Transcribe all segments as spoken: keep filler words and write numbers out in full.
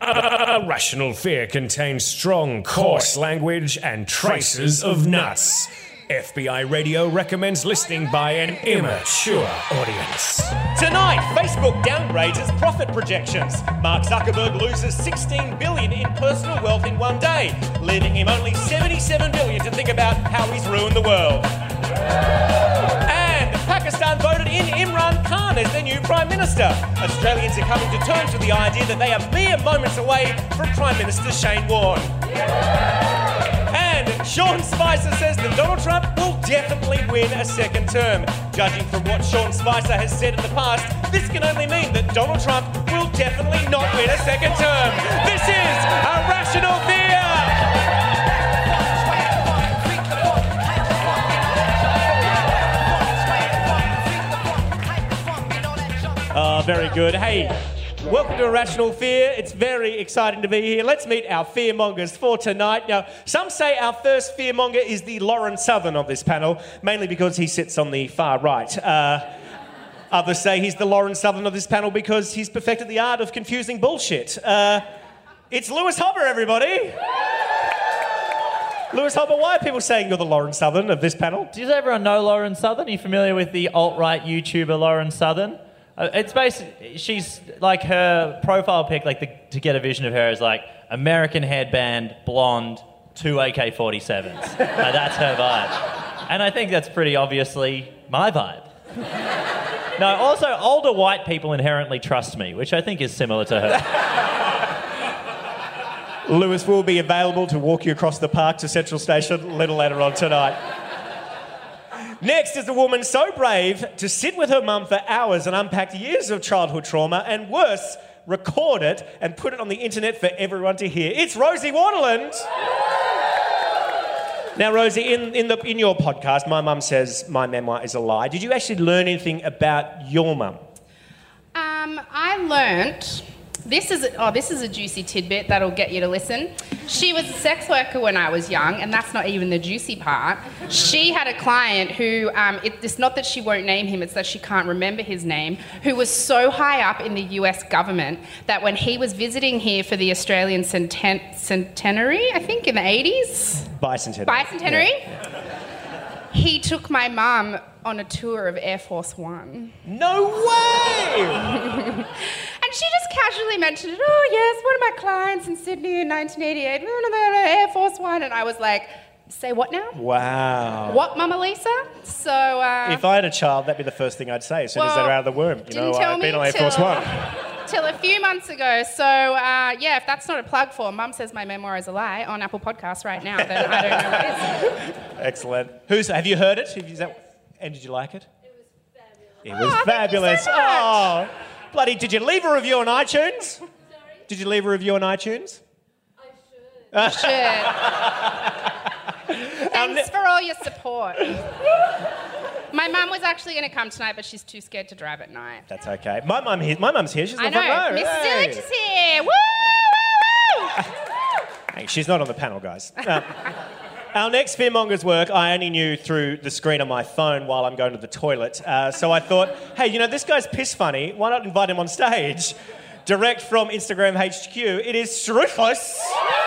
Rational Fear contains strong, coarse language and traces of nuts. F B I Radio recommends listening by an immature audience. Tonight, Facebook downgrades its profit projections. Mark Zuckerberg loses sixteen billion dollars in personal wealth in one day, leaving him only seventy-seven billion dollars to think about how he's ruined the world. And Pakistan voted in Imran Khan as their new Prime Minister. Australians are coming to terms with the idea that they are mere moments away from Prime Minister Shane Warne. And Sean Spicer says that Donald Trump will definitely win a second term. Judging from what Sean Spicer has said in the past, this can only mean that Donald Trump will definitely not win a second term. This is A Rational Fear! Oh, very good. Hey, welcome to Irrational Fear. It's very exciting to be here. Let's meet our fearmongers for tonight. Now, some say our first fearmonger is the Lauren Southern of this panel, mainly because he sits on the far right. Uh, others say he's the Lauren Southern of this panel because he's perfected the art of confusing bullshit. Uh, it's Lewis Hopper, everybody. Lewis Hopper, why are people saying you're the Lauren Southern of this panel? Does everyone know Lauren Southern? Are you familiar with the alt-right YouTuber Lauren Southern? Uh, it's basically, she's like her profile pic, like the, to get a vision of her is like American headband, blonde, two A K forty-sevens. uh, that's her vibe. And I think that's pretty obviously my vibe. No, also older white people inherently trust me, which I think is similar to her. Lewis will be available to walk you across the park to Central Station a little later on tonight. Next is a woman so brave to sit with her mum for hours and unpack years of childhood trauma, and worse, record it and put it on the internet for everyone to hear. It's Rosie Waterland. Now, Rosie, in, in, the, in your podcast, my mum says my memoir is a lie. Did you actually learn anything about your mum? Um, I learnt... This is oh, this is a juicy tidbit that'll get you to listen. She was a sex worker when I was young, and that's not even the juicy part. She had a client who, um, it, it's not that she won't name him, it's that she can't remember his name, who was so high up in the U S government that when he was visiting here for the Australian centen- centenary, I think, in the eighties? Bicentenary. Bicentenary? Yeah. He took my mum on a tour of Air Force One. No way! And she just casually mentioned it. Oh, yes, one of my clients in Sydney in nineteen eighty-eight, Air Force One. And I was like, say what now? Wow. What, Mama Lisa? So, uh... if I had a child, that'd be the first thing I'd say as soon well, as they're out of the womb. You know, I've been on Air Force One. Till a few months ago. So, uh, yeah, if that's not a plug for Mum Says My Memoir is a Lie on Apple Podcasts right now, then I don't know what is. Excellent. Who's, have you heard it? Is that, and did you like it? It was fabulous. It was oh, fabulous. Thank you so much. Oh, bloody, did you leave a review on iTunes? Sorry? Did you leave a review on iTunes? I should. You should. Thanks for all your support. My mum was actually going to come tonight, but she's too scared to drive at night. That's okay. My mum here. My mum's here. She's in I the front know. row. Miss Hey. Stillage is here. Woo! Woo! Woo! Hey, she's not on the panel, guys. Uh, our next fearmonger's work I only knew through the screen on my phone while I'm going to the toilet. Uh, so I thought, hey, you know, this guy's piss funny. Why not invite him on stage? Direct from Instagram H Q, it is Struthless.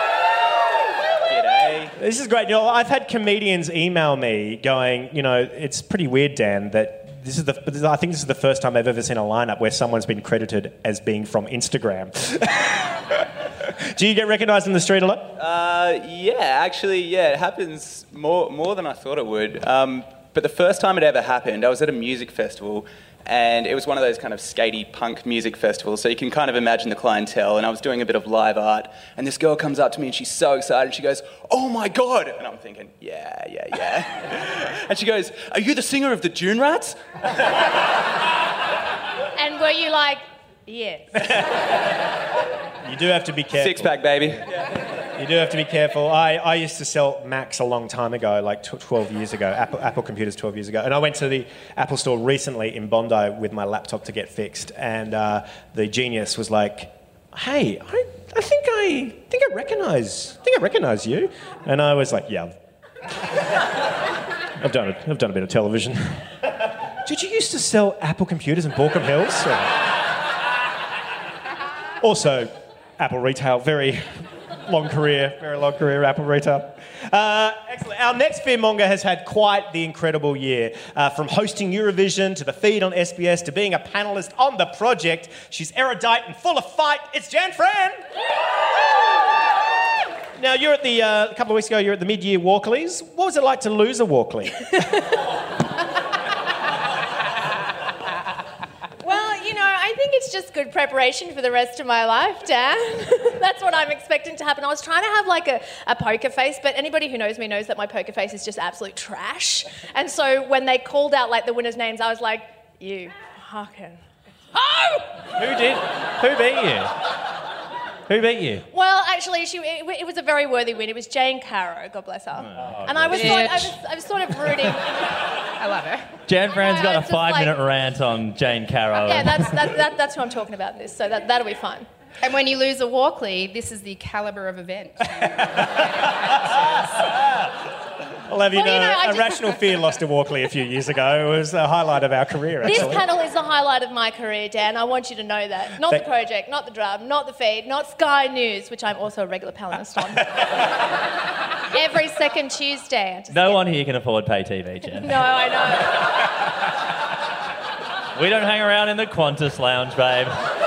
G'day. This is great. You know, I've had comedians email me going, you know, it's pretty weird, Dan, that this is the. I think this is the first time I've ever seen a lineup where someone's been credited as being from Instagram. Do you get recognised in the street a lot? Uh, yeah, actually, yeah, it happens more more than I thought it would. Um, but the first time it ever happened, I was at a music festival, and it was one of those kind of skatey punk music festivals, so you can kind of imagine the clientele, and I was doing a bit of live art, and this girl comes up to me and she's so excited, and she goes, "Oh my God!" And I'm thinking, yeah, yeah, yeah. And she goes, "Are you the singer of the Dune Rats?" And were you like, yes? You do have to be careful. Six pack, baby. You do have to be careful. I, I used to sell Macs a long time ago, like twelve years ago, Apple, Apple computers twelve years ago. And I went to the Apple store recently in Bondi with my laptop to get fixed. And uh, the genius was like, "Hey, I, I think I think I recognise I think I recognise you." And I was like, "Yeah, I've, I've done it. I've done a bit of television." Did you used to sell Apple computers in Baulkham Hills? Or... Also, Apple Retail. Very long career, very long career, Apple Retail. Uh, excellent. Our next fearmonger has had quite the incredible year. Uh, from hosting Eurovision to the feed on S B S to being a panellist on The Project. She's erudite and full of fight. It's Jan Fran! Now, you're at the, uh, a couple of weeks ago, you're at the mid-year Walkleys. What was it like to lose a Walkley? Well, you know, I think it's just good preparation for the rest of my life, Dan. That's what I'm expecting to happen. I was trying to have like a, a poker face, but anybody who knows me knows that my poker face is just absolute trash. And so when they called out like the winners' names, I was like, you fucking... Oh! Who did? Who beat you? Who beat you? Well, actually, she, it, it was a very worthy win. It was Jane Caro, God bless her. Oh, and I was, bitch. sort, I, was, I was sort of rooting... I love her. Jan Fran's got a it's just like- five-minute rant on Jane Caro. Yeah, that's, that, that, that's who I'm talking about in this, so that, that'll be fun. And when you lose a Walkley, this is the calibre of event. I'll have you Well, know, you know, I a just- Rational Fear lost to Walkley a few years ago. It was a highlight of our career, This actually. panel is the highlight of my career, Dan. I want you to know that. Not Thank- the project, not the drum, not the feed, not Sky News, which I'm also a regular panelist on. Every second Tuesday. I just No get- one here can afford pay T V, Jan. No, I know. We don't hang around in the Qantas lounge, babe.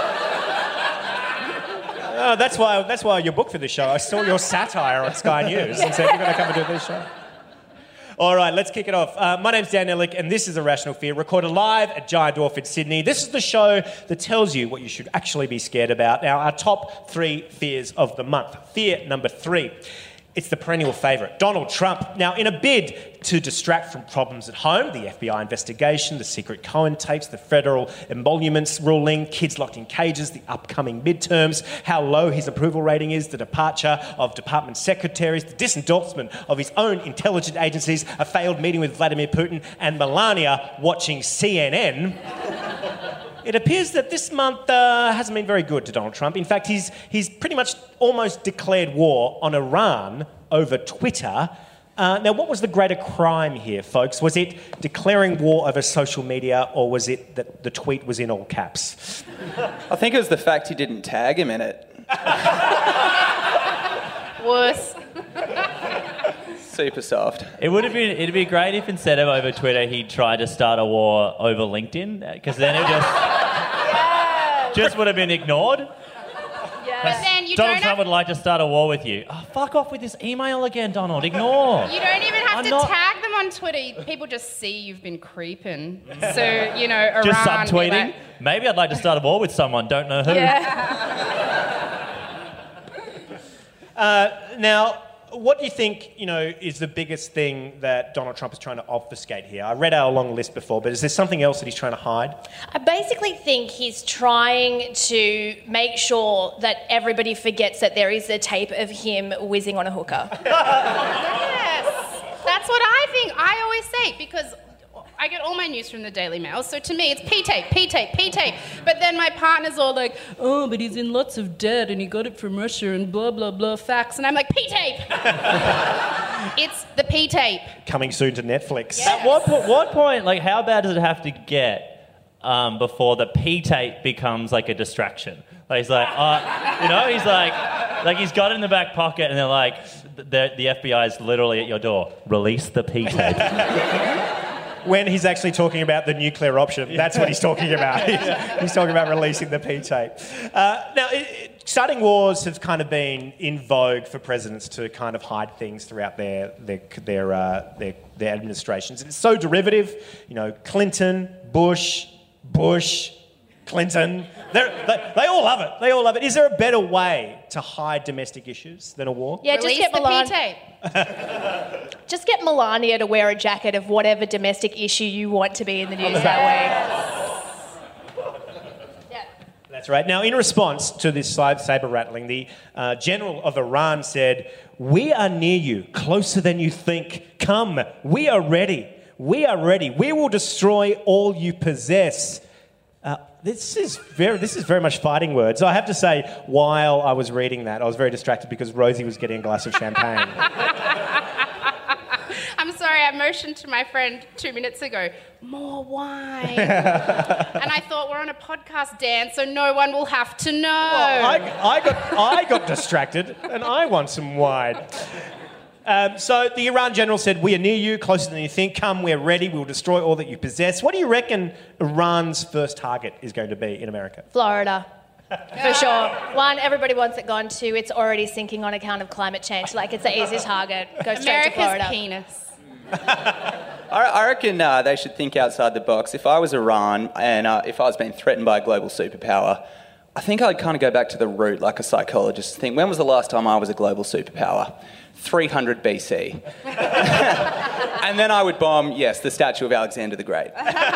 Oh, that's why that's why you're booked for this show. I saw your satire on Sky News and said you're going to come and do this show. All right, let's kick it off. Uh, my name's Dan Ellick, and this is Irrational Fear, recorded live at Giant Dwarf in Sydney. This is the show that tells you what you should actually be scared about. Now, our top three fears of the month. Fear number three. It's the perennial favourite, Donald Trump. Now, in a bid to distract from problems at home, the F B I investigation, the secret Cohen tapes, the federal emoluments ruling, kids locked in cages, the upcoming midterms, how low his approval rating is, the departure of department secretaries, the disendorsement of his own intelligence agencies, a failed meeting with Vladimir Putin, and Melania watching C N N... It appears that this month uh, hasn't been very good to Donald Trump. In fact, he's, he's pretty much almost declared war on Iran over Twitter. Uh, now, what was the greater crime here, folks? Was it declaring war over social media, or was it that the tweet was in all caps? I think it was the fact he didn't tag him in it. Wuss. Super soft. It would have been. It'd be great if instead of over Twitter, he tried to start a war over LinkedIn, because then it just Yes. just would have been ignored. Yes. Then you Donald don't Trump have, would like to start a war with you. Oh, fuck off with this email again, Donald. Ignore. you don't even have I'm to not- tag them on Twitter. People just see you've been creeping. So, you know, Iran... Just be subtweeting. like, Maybe I'd like to start a war with someone. Don't know who. Yeah. Now, what do you think, you know, is the biggest thing that Donald Trump is trying to obfuscate here? I read our long list before, but is there something else that he's trying to hide? I basically think he's trying to make sure that everybody forgets that there is a tape of him whizzing on a hooker. Yes. That's what I think. I always say, because I get all my news from the Daily Mail, so to me it's P-tape, P-tape, P-tape. But then my partner's all like, oh, but he's in lots of debt and he got it from Russia and blah, blah, blah, facts. And I'm like, P-tape! It's the P-tape. Coming soon to Netflix. Yes. At what, po- what point, like, how bad does it have to get um, before the P-tape becomes, like, a distraction? Like, he's like, uh, you know, he's like, like, he's got it in the back pocket and they're like, the, the F B I is literally at your door. Release the P-tape. When he's actually talking about the nuclear option, that's what he's talking about. He's, he's talking about releasing the P-tape. Uh, now, it, it, starting wars have kind of been in vogue for presidents to kind of hide things throughout their their their uh, their, their administrations. It's so derivative. You know, Clinton, Bush, Bush, Clinton. They're, they, they all love it. They all love it. Is there a better way to hide domestic issues than a war? Yeah, Release just get the Milan- P-tape. Just get Melania to wear a jacket of whatever domestic issue you want to be in the news that week. Yeah. That's right. Now, in response to this saber rattling, the uh, general of Iran said, "We are near you, closer than you think. Come, we are ready. We are ready. We will destroy all you possess." Uh, this is very, this is very much fighting words. I have to say, while I was reading that, I was very distracted because Rosie was getting a glass of champagne. I'm sorry, I I motioned to my friend two minutes ago, more wine. And I thought, we're on a podcast, Dan, so no one will have to know. Well, I, I, got, I got distracted, and I want some wine. Um, so the Iran general said, we are near you, closer than you think. Come, we're ready. We'll destroy all that you possess. What do you reckon Iran's first target is going to be in America? Florida. For sure. One, everybody wants it gone. Two, it's already sinking on account of climate change. Like, it's the easy target. Go straight America's to Florida. penis. I, I reckon uh, they should think outside the box. If I was Iran and uh, if I was being threatened by a global superpower, I think I'd kind of go back to the root like a psychologist. Think, when was the last time I was a global superpower? three hundred B C. And then I would bomb, yes, the statue of Alexander the Great.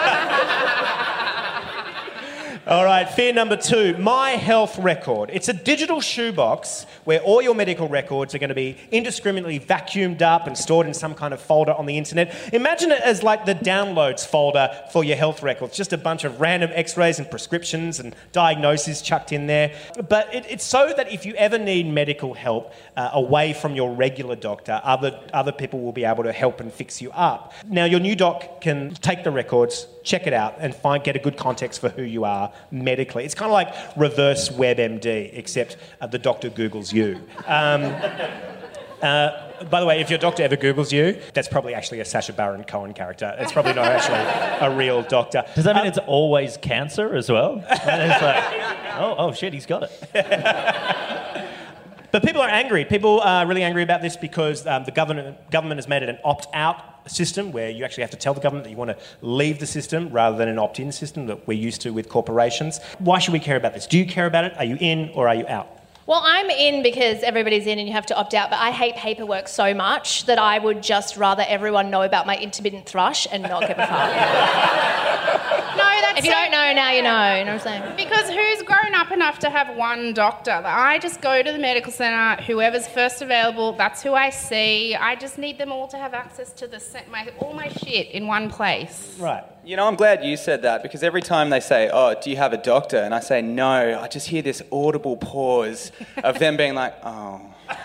All right, fear number two, My Health Record. It's a digital shoebox where all your medical records are going to be indiscriminately vacuumed up and stored in some kind of folder on the internet. Imagine it as like the downloads folder for your health records, just a bunch of random x-rays and prescriptions and diagnoses chucked in there. But it, it's so that if you ever need medical help uh, away from your regular doctor, other, other people will be able to help and fix you up. Now, your new doc can take the records, check it out, and find get a good context for who you are medically. It's kind of like reverse WebMD, except uh, the doctor Googles you. Um, uh, by the way, if your doctor ever Googles you, that's probably actually a Sacha Baron Cohen character. It's probably not actually a real doctor. Does that mean Um, it's always cancer as well? And it's like, oh, oh shit, he's got it. But people are angry. People are really angry about this because um, the government, government has made it an opt-out system where you actually have to tell the government that you want to leave the system rather than an opt-in system that we're used to with corporations. Why should we care about this? Do you care about it? Are you in or are you out? Well, I'm in because everybody's in and you have to opt out, but I hate paperwork so much that I would just rather everyone know about my intermittent thrush and not give a fuck. No, that's If you so- don't know, now you know. You know what I'm saying? Because who's grown up enough to have one doctor? Like, I just go to the medical centre, whoever's first available, that's who I see. I just need them all to have access to the se- my all my shit in one place. Right. You know, I'm glad you said that, because every time they say, oh, do you have a doctor? And I say, no, I just hear this audible pause of them being like, oh.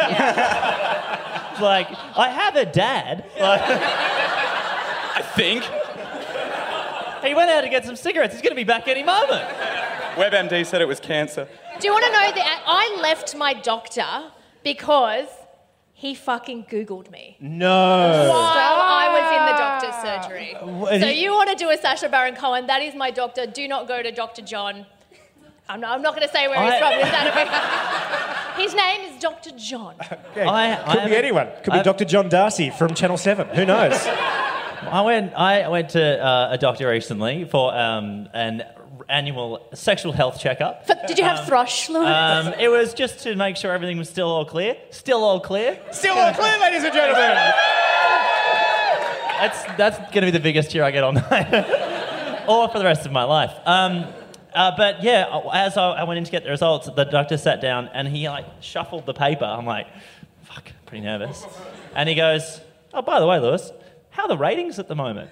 Like, I have a dad. Like, I think. he went out to get some cigarettes. He's going to be back any moment. WebMD said it was cancer. Do you want to know that I left my doctor because he fucking Googled me? No. While I was in the doctor's surgery. What, So he- you want to do a Sacha Baron Cohen, that is my doctor. Do not go to Doctor John. I'm not, I'm not going to say where he's I- from. Is that okay? His name is Doctor John. Okay. I- Could I be have- anyone. Could be I've- Doctor John Darcy from Channel seven. Who knows? I went. I went to uh, a doctor recently for um, an annual sexual health checkup. F- Did you have thrush, Lewis? Um, it was just to make sure everything was still all clear. Still all clear. Still all clear, ladies and gentlemen. That's that's going to be the biggest cheer I get all night, or for the rest of my life. Um, uh, but yeah, as I, I went in to get the results, the doctor sat down and he like shuffled the paper. I'm like, fuck, pretty nervous. And he goes, oh, by the way, Lewis, how are the ratings at the moment?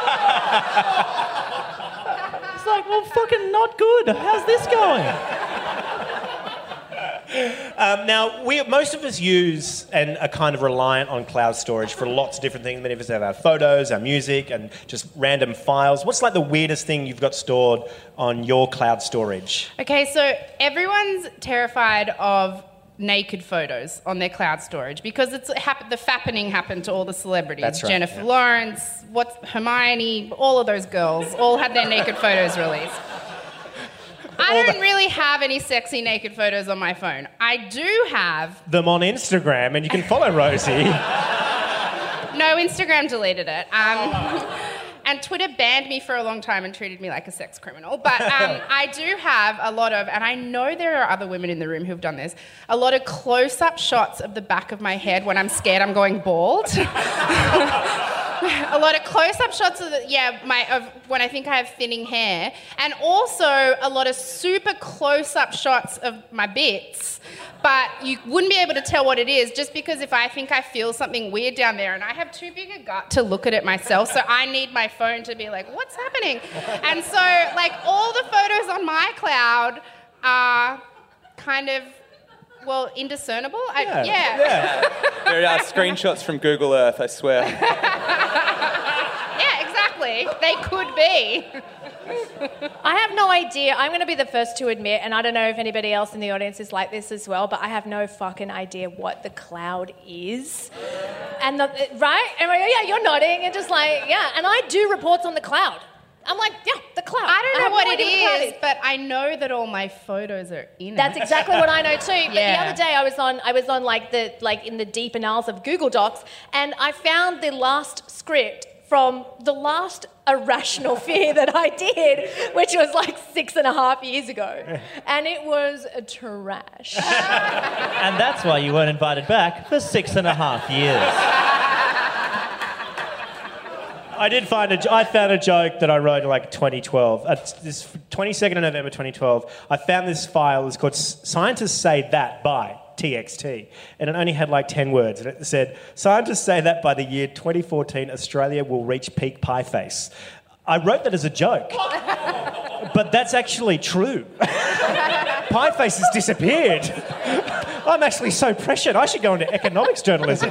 It's like, well, fucking not good. How's this going? Um, now, we, most of us use and are kind of reliant on cloud storage for lots of different things. Many of us have our photos, our music, and just random files. What's like the weirdest thing you've got stored on your cloud storage? Okay, so everyone's terrified of naked photos on their cloud storage because it's hap- the fappening happened to all the celebrities. That's right, Jennifer yeah. Lawrence, what's Hermione, all of those girls all had their naked photos released. I don't really have any sexy naked photos on my phone. I do have... Them on Instagram, and you can follow Rosie. No, Instagram deleted it. Um, and Twitter banned me for a long time and treated me like a sex criminal. But um, I do have a lot of, and I know there are other women in the room who've done this, a lot of close-up shots of the back of my head when I'm scared I'm going bald. A lot of close-up shots of the, yeah, my of when I think I have thinning hair, and also a lot of super close-up shots of my bits. But you wouldn't be able to tell what it is just because if I think I feel something weird down there, and I have too big a gut to look at it myself, so I need my phone to be like, what's happening? And so, like, all the photos on my cloud are kind of, well, indiscernible. I, Yeah, yeah. yeah. There are screenshots from Google Earth, I swear. they, they could be. I have no idea. I'm going to be the first to admit, and I don't know if anybody else in the audience is like this as well, but I have no fucking idea what the cloud is. And the, right? And I go, yeah, you're nodding, and just like, yeah. And I do reports on the cloud. I'm like, yeah, the cloud. I don't know have what no it idea what the cloud is, but I know that all my photos are in That's it. exactly what I know too. But Yeah. the other day I was on I was on like the like in the deep annals of Google Docs, and I found the last script from the last Irrational Fear that I did, which was like six and a half years ago. And it was trash. And that's why you weren't invited back for six and a half years. I did find a, I found a joke that I wrote in like twenty twelve. Uh, this twenty-second of November twenty twelve. I found this file. It's called "Scientists Say That" by T X T, and it only had like ten words. And it said, "Scientists say that by the year twenty fourteen, Australia will reach peak pie face." I wrote that as a joke, but that's actually true. Pie face has disappeared. I'm actually so pressured. I should go into economics journalism.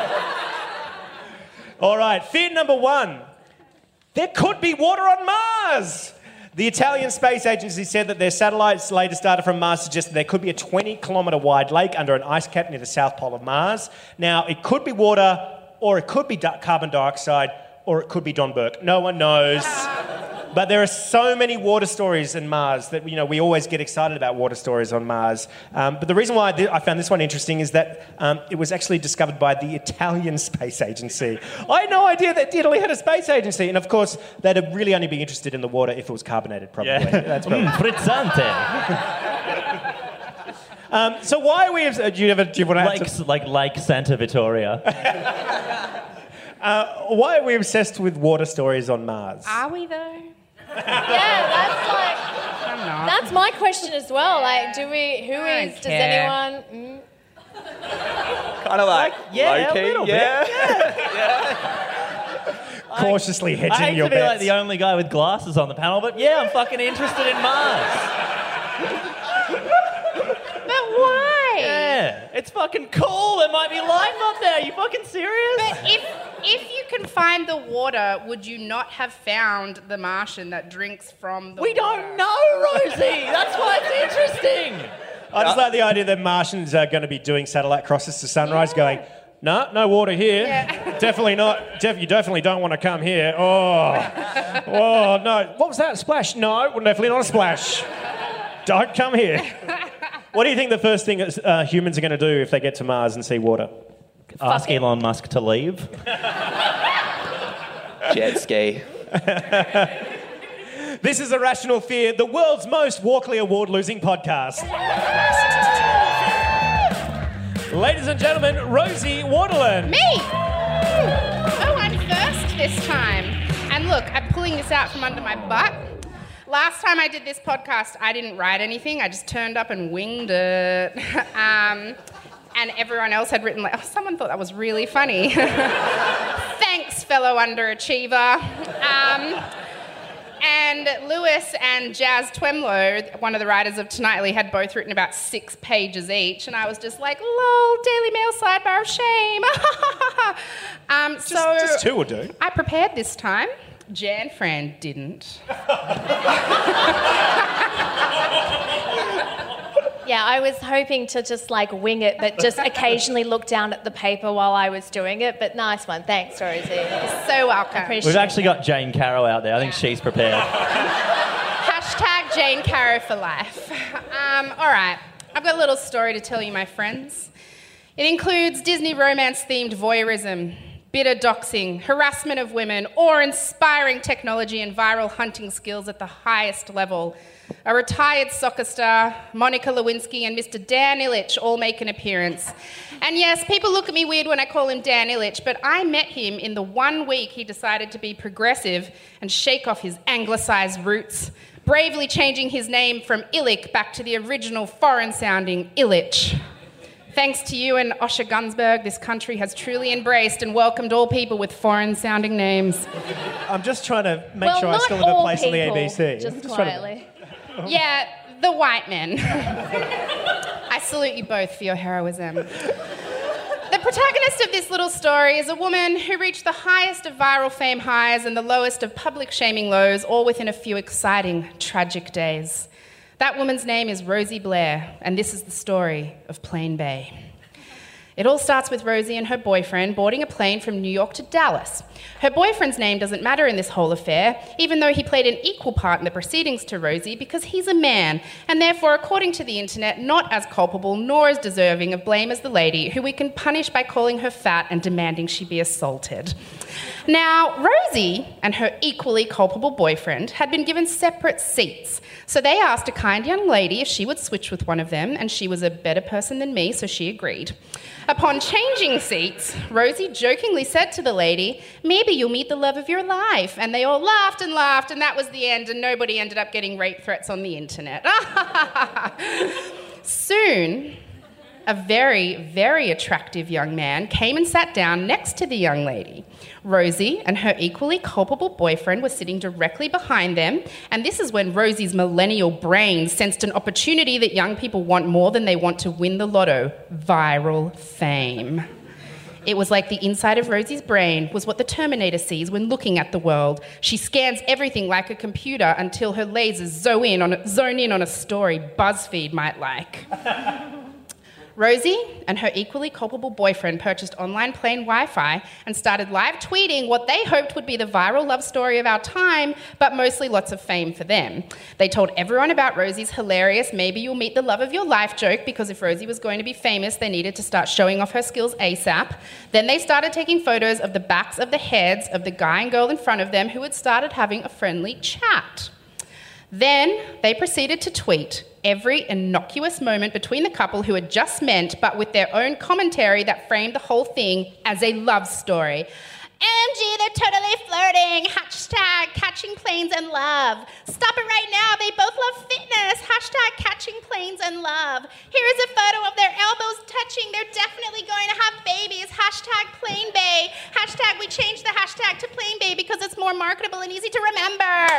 All right, fear number one. There could be water on Mars. The Italian Space Agency said that their satellite's latest data from Mars suggests that there could be a twenty kilometre wide lake under an ice cap near the south pole of Mars. Now, it could be water, or it could be di- carbon dioxide, or it could be Don Burke. No one knows. But there are so many water stories in Mars that, you know, we always get excited about water stories on Mars. Um, but the reason why I, did, I found this one interesting is that um, it was actually discovered by the Italian Space Agency. I had no idea that Italy had a space agency. And, of course, they'd really only be interested in the water if it was carbonated, probably. Yeah. That's probably... Frizzante. um, so why are we... Do you, ever, do you want to... Lakes, like Lake Santa Vittoria. uh, why are we obsessed with water stories on Mars? Are we, though? Yeah, that's like I'm not. that's my question as well. Like, do we? Who I is? don't Does care. anyone? Mm, Kind of like, yeah, a low-key, little yeah. Cautiously I hedging hate your to be bets. like the only guy with glasses on the panel, but yeah, I'm fucking interested in Mars. But why? Yeah, it's fucking cool. There might be life up there. Are you fucking serious? But if if you can find the water, would you not have found the Martian that drinks from the we water? don't know, Rosie. That's why it's interesting. I just like the idea that Martians are going to be doing satellite crosses to Sunrise going, no, no water here. Yeah. Definitely not. Def- you definitely don't want to come here. Oh, oh no. What was that, a splash? No, definitely not a splash. Don't come here. What do you think the first thing uh, humans are going to do if they get to Mars and see water? Ask Elon Musk to leave. Jet ski. This is Irrational Fear, the world's most Walkley Award-losing podcast. Ladies and gentlemen, Rosie Waterland. Me! Oh, I'm first this time. And look, I'm pulling this out from under my butt. Last time I did this podcast, I didn't write anything. I just turned up and winged it. um, and everyone else had written, like, oh, someone thought that was really funny. Thanks, fellow underachiever. Um, and Lewis and Jazz Twemlow, one of the writers of Tonightly, had both written about six pages each. And I was just like, lol, Daily Mail sidebar of shame. um, Just, so just two will do. I prepared this time. Jan Fran didn't. Yeah, I was hoping to just like wing it, but just occasionally look down at the paper while I was doing it. But nice one, thanks, Rosie. So welcome. Appreciate We've actually got Jane Carroll out there. I think she's prepared. Hashtag Jane Caro for life. Um, all right, I've got a little story to tell you, my friends. It includes Disney romance-themed voyeurism, bitter doxing, harassment of women, awe-inspiring technology and viral hunting skills at the highest level. A retired soccer star, Monica Lewinsky, and Mister Dan Ilic all make an appearance. And yes, people look at me weird when I call him Dan Ilic, but I met him in the one week he decided to be progressive and shake off his anglicised roots, bravely changing his name from Illich back to the original foreign-sounding Illich. Thanks to you and Osher Gunsberg, this country has truly embraced and welcomed all people with foreign-sounding names. I'm just trying to make well, sure I not still have a all place on the A people, B C. I'm Just just trying to- quietly. Yeah, the white men. I salute you both for your heroism. The protagonist of this little story is a woman who reached the highest of viral fame highs and the lowest of public shaming lows, all within a few exciting, tragic days. That woman's name is Rosie Blair, and this is the story of Plane Bay. It all starts with Rosie and her boyfriend boarding a plane from New York to Dallas. Her boyfriend's name doesn't matter in this whole affair, even though he played an equal part in the proceedings to Rosie because he's a man, and therefore, according to the internet, not as culpable nor as deserving of blame as the lady, who we can punish by calling her fat and demanding she be assaulted. Now, Rosie and her equally culpable boyfriend had been given separate seats, so they asked a kind young lady if she would switch with one of them, and she was a better person than me, so she agreed. Upon changing seats, Rosie jokingly said to the lady, "Maybe you'll meet the love of your life." And they all laughed and laughed, and that was the end, and nobody ended up getting rape threats on the internet. Soon, a very, very attractive young man came and sat down next to the young lady. Rosie and her equally culpable boyfriend were sitting directly behind them, and this is when Rosie's millennial brain sensed an opportunity that young people want more than they want to win the lotto: viral fame. It was like the inside of Rosie's brain was what the Terminator sees when looking at the world. She scans everything like a computer until her lasers zone in on a, zone in on a story BuzzFeed might like. Rosie and her equally culpable boyfriend purchased online plane Wi-Fi and started live tweeting what they hoped would be the viral love story of our time, but mostly lots of fame for them. They told everyone about Rosie's hilarious "maybe you'll meet the love of your life" joke, because if Rosie was going to be famous, they needed to start showing off her skills ASAP. Then they started taking photos of the backs of the heads of the guy and girl in front of them who had started having a friendly chat. Then they proceeded to tweet every innocuous moment between the couple who had just met, but with their own commentary that framed the whole thing as a love story. O M G, they're totally flirting. Hashtag catching planes and love. Stop it right now. They both love fitness. Hashtag catching planes and love. Here is a photo of their elbows touching. They're definitely going to have babies. Hashtag Plane Bay. Hashtag we changed the hashtag to Plane Bay because it's more marketable and easy to remember.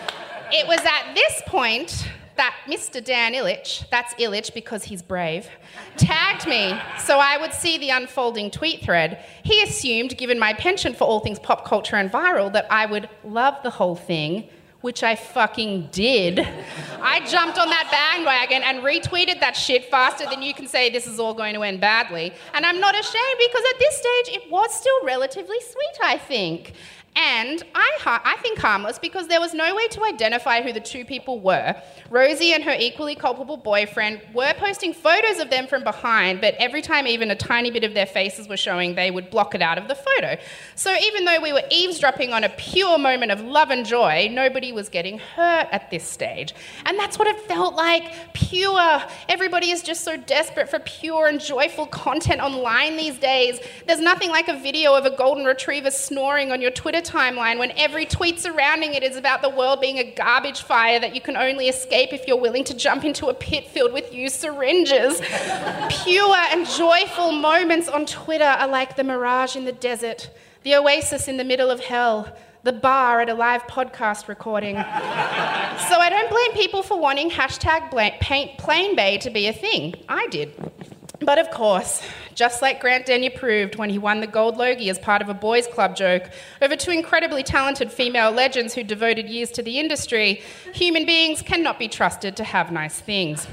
It was at this point that Mister Dan Illich, that's Illich because he's brave, tagged me so I would see the unfolding tweet thread. He assumed, given my penchant for all things pop culture and viral, that I would love the whole thing, which I fucking did. I jumped on that bandwagon and retweeted that shit faster than you can say this is all going to end badly. And I'm not ashamed because at this stage it was still relatively sweet, I think. And I, ha- I think harmless because there was no way to identify who the two people were. Rosie and her equally culpable boyfriend were posting photos of them from behind, but every time even a tiny bit of their faces were showing, they would block it out of the photo. So even though we were eavesdropping on a pure moment of love and joy, nobody was getting hurt at this stage. And that's what it felt like, pure. Everybody is just so desperate for pure and joyful content online these days. There's nothing like a video of a golden retriever snoring on your Twitter timeline when every tweet surrounding it is about the world being a garbage fire that you can only escape if you're willing to jump into a pit filled with used syringes. Pure and joyful moments on Twitter are like the mirage in the desert, the oasis in the middle of hell, the bar at a live podcast recording. So I don't blame people for wanting hashtag Plane Bay to be a thing. I did. But of course, just like Grant Denyer proved when he won the Gold Logie as part of a boys' club joke over two incredibly talented female legends who devoted years to the industry, human beings cannot be trusted to have nice things.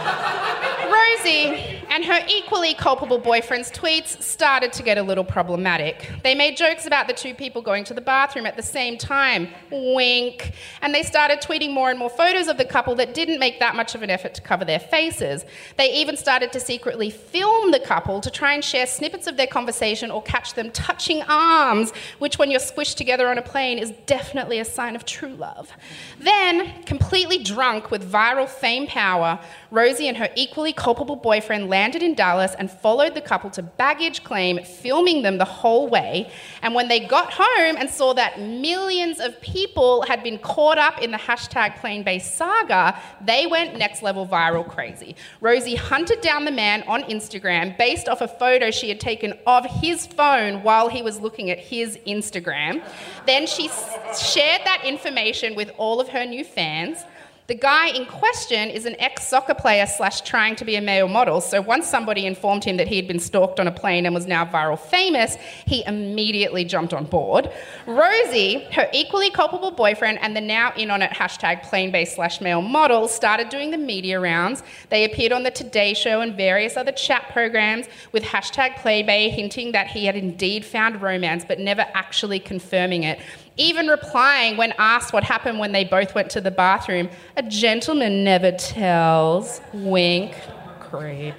Rosie and her equally culpable boyfriend's tweets started to get a little problematic. They made jokes about the two people going to the bathroom at the same time, wink, and they started tweeting more and more photos of the couple that didn't make that much of an effort to cover their faces. They even started to secretly film the couple to try and share snippets of their conversation or catch them touching arms, which when you're squished together on a plane is definitely a sign of true love. Then, completely drunk with viral fame power, Rosie and her equally culpable boyfriend landed in Dallas and followed the couple to baggage claim, filming them the whole way. And when they got home and saw that millions of people had been caught up in the hashtag Plane Bay saga, they went next level viral crazy. Rosie hunted down the man on Instagram based off a photo she had taken of his phone while he was looking at his Instagram. Then she s- shared that information with all of her new fans. The guy in question is an ex-soccer player slash trying to be a male model, so once somebody informed him that he had been stalked on a plane and was now viral famous, he immediately jumped on board. Rosie, her equally culpable boyfriend, and the now in on it hashtag plane-based slash male model started doing the media rounds. They appeared on the Today Show and various other chat programs with hashtag Playbay, hinting that he had indeed found romance but never actually confirming it. Even replying when asked what happened when they both went to the bathroom, "A gentleman never tells." Wink. Creep.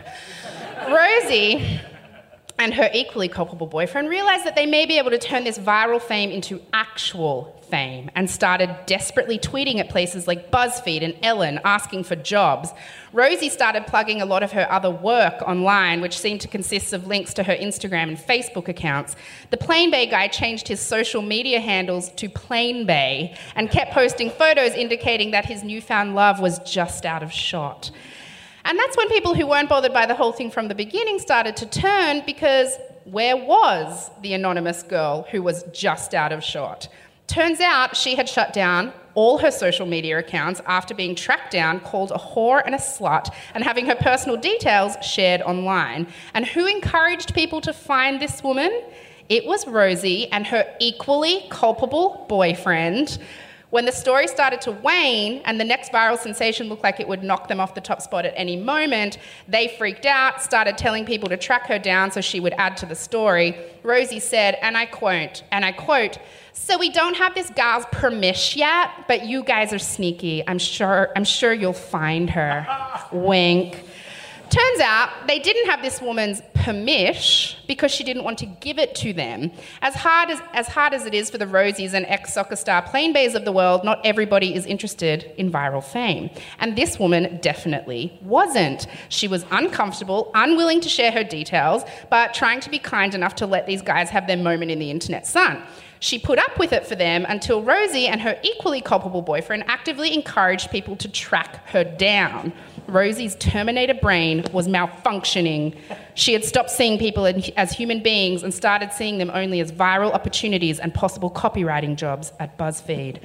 Rosie and her equally culpable boyfriend realised that they may be able to turn this viral fame into actual fame and started desperately tweeting at places like BuzzFeed and Ellen asking for jobs. Rosie started plugging a lot of her other work online, which seemed to consist of links to her Instagram and Facebook accounts. The Plane Bay guy changed his social media handles to Plane Bay and kept posting photos indicating that his newfound love was just out of shot. And that's when people who weren't bothered by the whole thing from the beginning started to turn, because where was the anonymous girl who was just out of shot? Turns out she had shut down all her social media accounts after being tracked down, called a whore and a slut, and having her personal details shared online. And who encouraged people to find this woman? It was Rosie and her equally culpable boyfriend. When the story started to wane and the next viral sensation looked like it would knock them off the top spot at any moment, they freaked out, started telling people to track her down so she would add to the story. Rosie said, and I quote, and I quote, "So we don't have this gal's permission yet, but you guys are sneaky. I'm sure, I'm sure you'll find her." Wink. Turns out they didn't have this woman's permission because she didn't want to give it to them. As hard as, as hard as it is for the Rosies and ex-soccer star Plane Bays of the world, not everybody is interested in viral fame. And this woman definitely wasn't. She was uncomfortable, unwilling to share her details, but trying to be kind enough to let these guys have their moment in the internet sun. She put up with it for them until Rosie and her equally culpable boyfriend actively encouraged people to track her down. Rosie's Terminator brain was malfunctioning. She had stopped seeing people as human beings and started seeing them only as viral opportunities and possible copywriting jobs at BuzzFeed.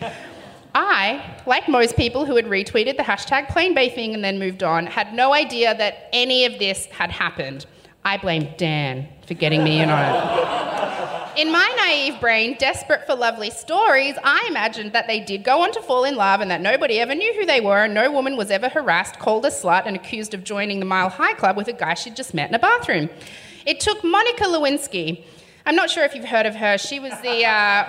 I, like most people who had retweeted the hashtag PlaneBay thing and then moved on, had no idea that any of this had happened. I blame Dan for getting me in on it. In my naive brain, desperate for lovely stories, I imagined that they did go on to fall in love and that nobody ever knew who they were and no woman was ever harassed, called a slut and accused of joining the Mile High Club with a guy she'd just met in a bathroom. It took Monica Lewinsky. I'm not sure if you've heard of her. She was the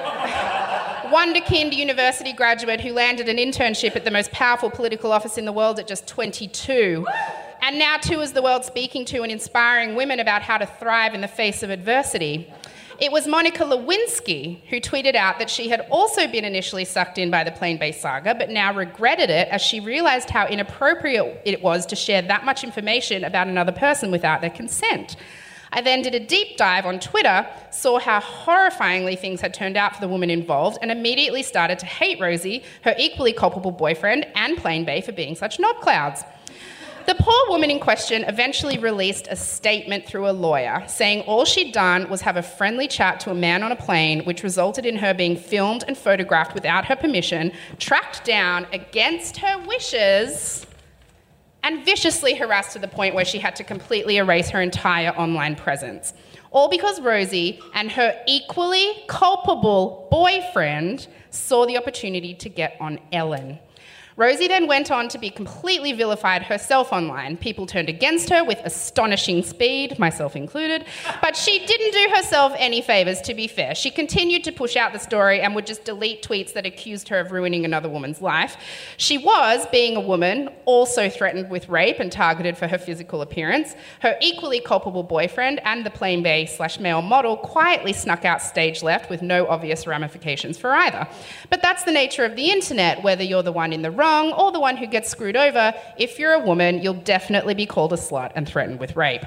uh, wonderkind university graduate who landed an internship at the most powerful political office in the world at just twenty-two. And now tours the world speaking to and inspiring women about how to thrive in the face of adversity. It was Monica Lewinsky who tweeted out that she had also been initially sucked in by the Plane Bay saga, but now regretted it as she realised how inappropriate it was to share that much information about another person without their consent. I then did a deep dive on Twitter, saw how horrifyingly things had turned out for the woman involved, and immediately started to hate Rosie, her equally culpable boyfriend, and Plane Bay for being such knob clouds. The poor woman in question eventually released a statement through a lawyer saying all she'd done was have a friendly chat to a man on a plane, which resulted in her being filmed and photographed without her permission, tracked down against her wishes, and viciously harassed to the point where she had to completely erase her entire online presence. All because Rosie and her equally culpable boyfriend saw the opportunity to get on Ellen. Rosie then went on to be completely vilified herself online. People turned against her with astonishing speed, myself included, but she didn't do herself any favours, to be fair. She continued to push out the story and would just delete tweets that accused her of ruining another woman's life. She was, being a woman, also threatened with rape and targeted for her physical appearance. Her equally culpable boyfriend and the Plane Bay slash male model quietly snuck out stage left with no obvious ramifications for either. But that's the nature of the internet, whether you're the one in the wrong or the one who gets screwed over. If you're a woman, you'll definitely be called a slut and threatened with rape.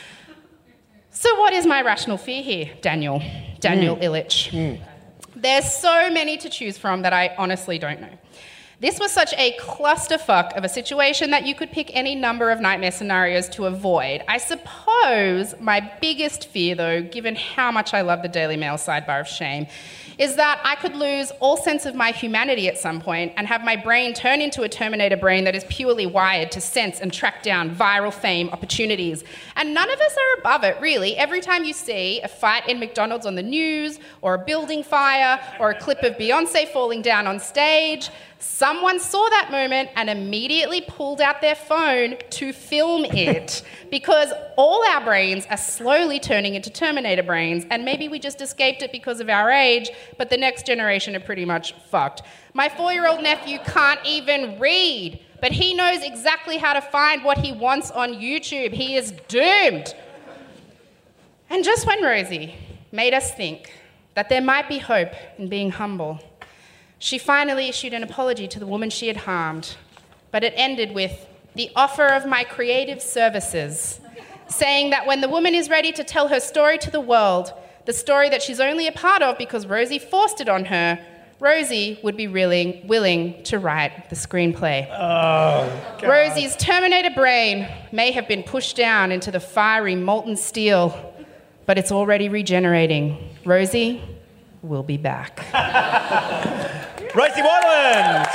So what is my rational fear here, Daniel? Daniel mm. Illich. Mm. There's so many to choose from that I honestly don't know. This was such a clusterfuck of a situation that you could pick any number of nightmare scenarios to avoid. I suppose my biggest fear, though, given how much I love the Daily Mail sidebar of shame, is that I could lose all sense of my humanity at some point and have my brain turn into a Terminator brain that is purely wired to sense and track down viral fame opportunities. And none of us are above it, really. Every time you see a fight in McDonald's on the news, or a building fire, or a clip of Beyonce falling down on stage, someone saw that moment and immediately pulled out their phone to film it, because all our brains are slowly turning into Terminator brains, and maybe we just escaped it because of our age, but the next generation are pretty much fucked. My four-year-old nephew can't even read, but he knows exactly how to find what he wants on YouTube. He is doomed. And just when Rosie made us think that there might be hope in being humble, she finally issued an apology to the woman she had harmed, but it ended with the offer of my creative services, saying that when the woman is ready to tell her story to the world, the story that she's only a part of because Rosie forced it on her, Rosie would be willing, willing to write the screenplay. Oh, God. Rosie's Terminator brain may have been pushed down into the fiery molten steel, but it's already regenerating. Rosie will be back. Rosie Warland!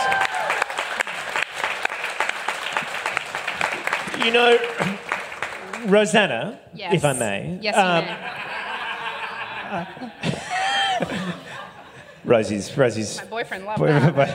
You know, Rosanna, Yes. if I may. Yes, you um, Rosie's, Rosie's... My boyfriend loved that.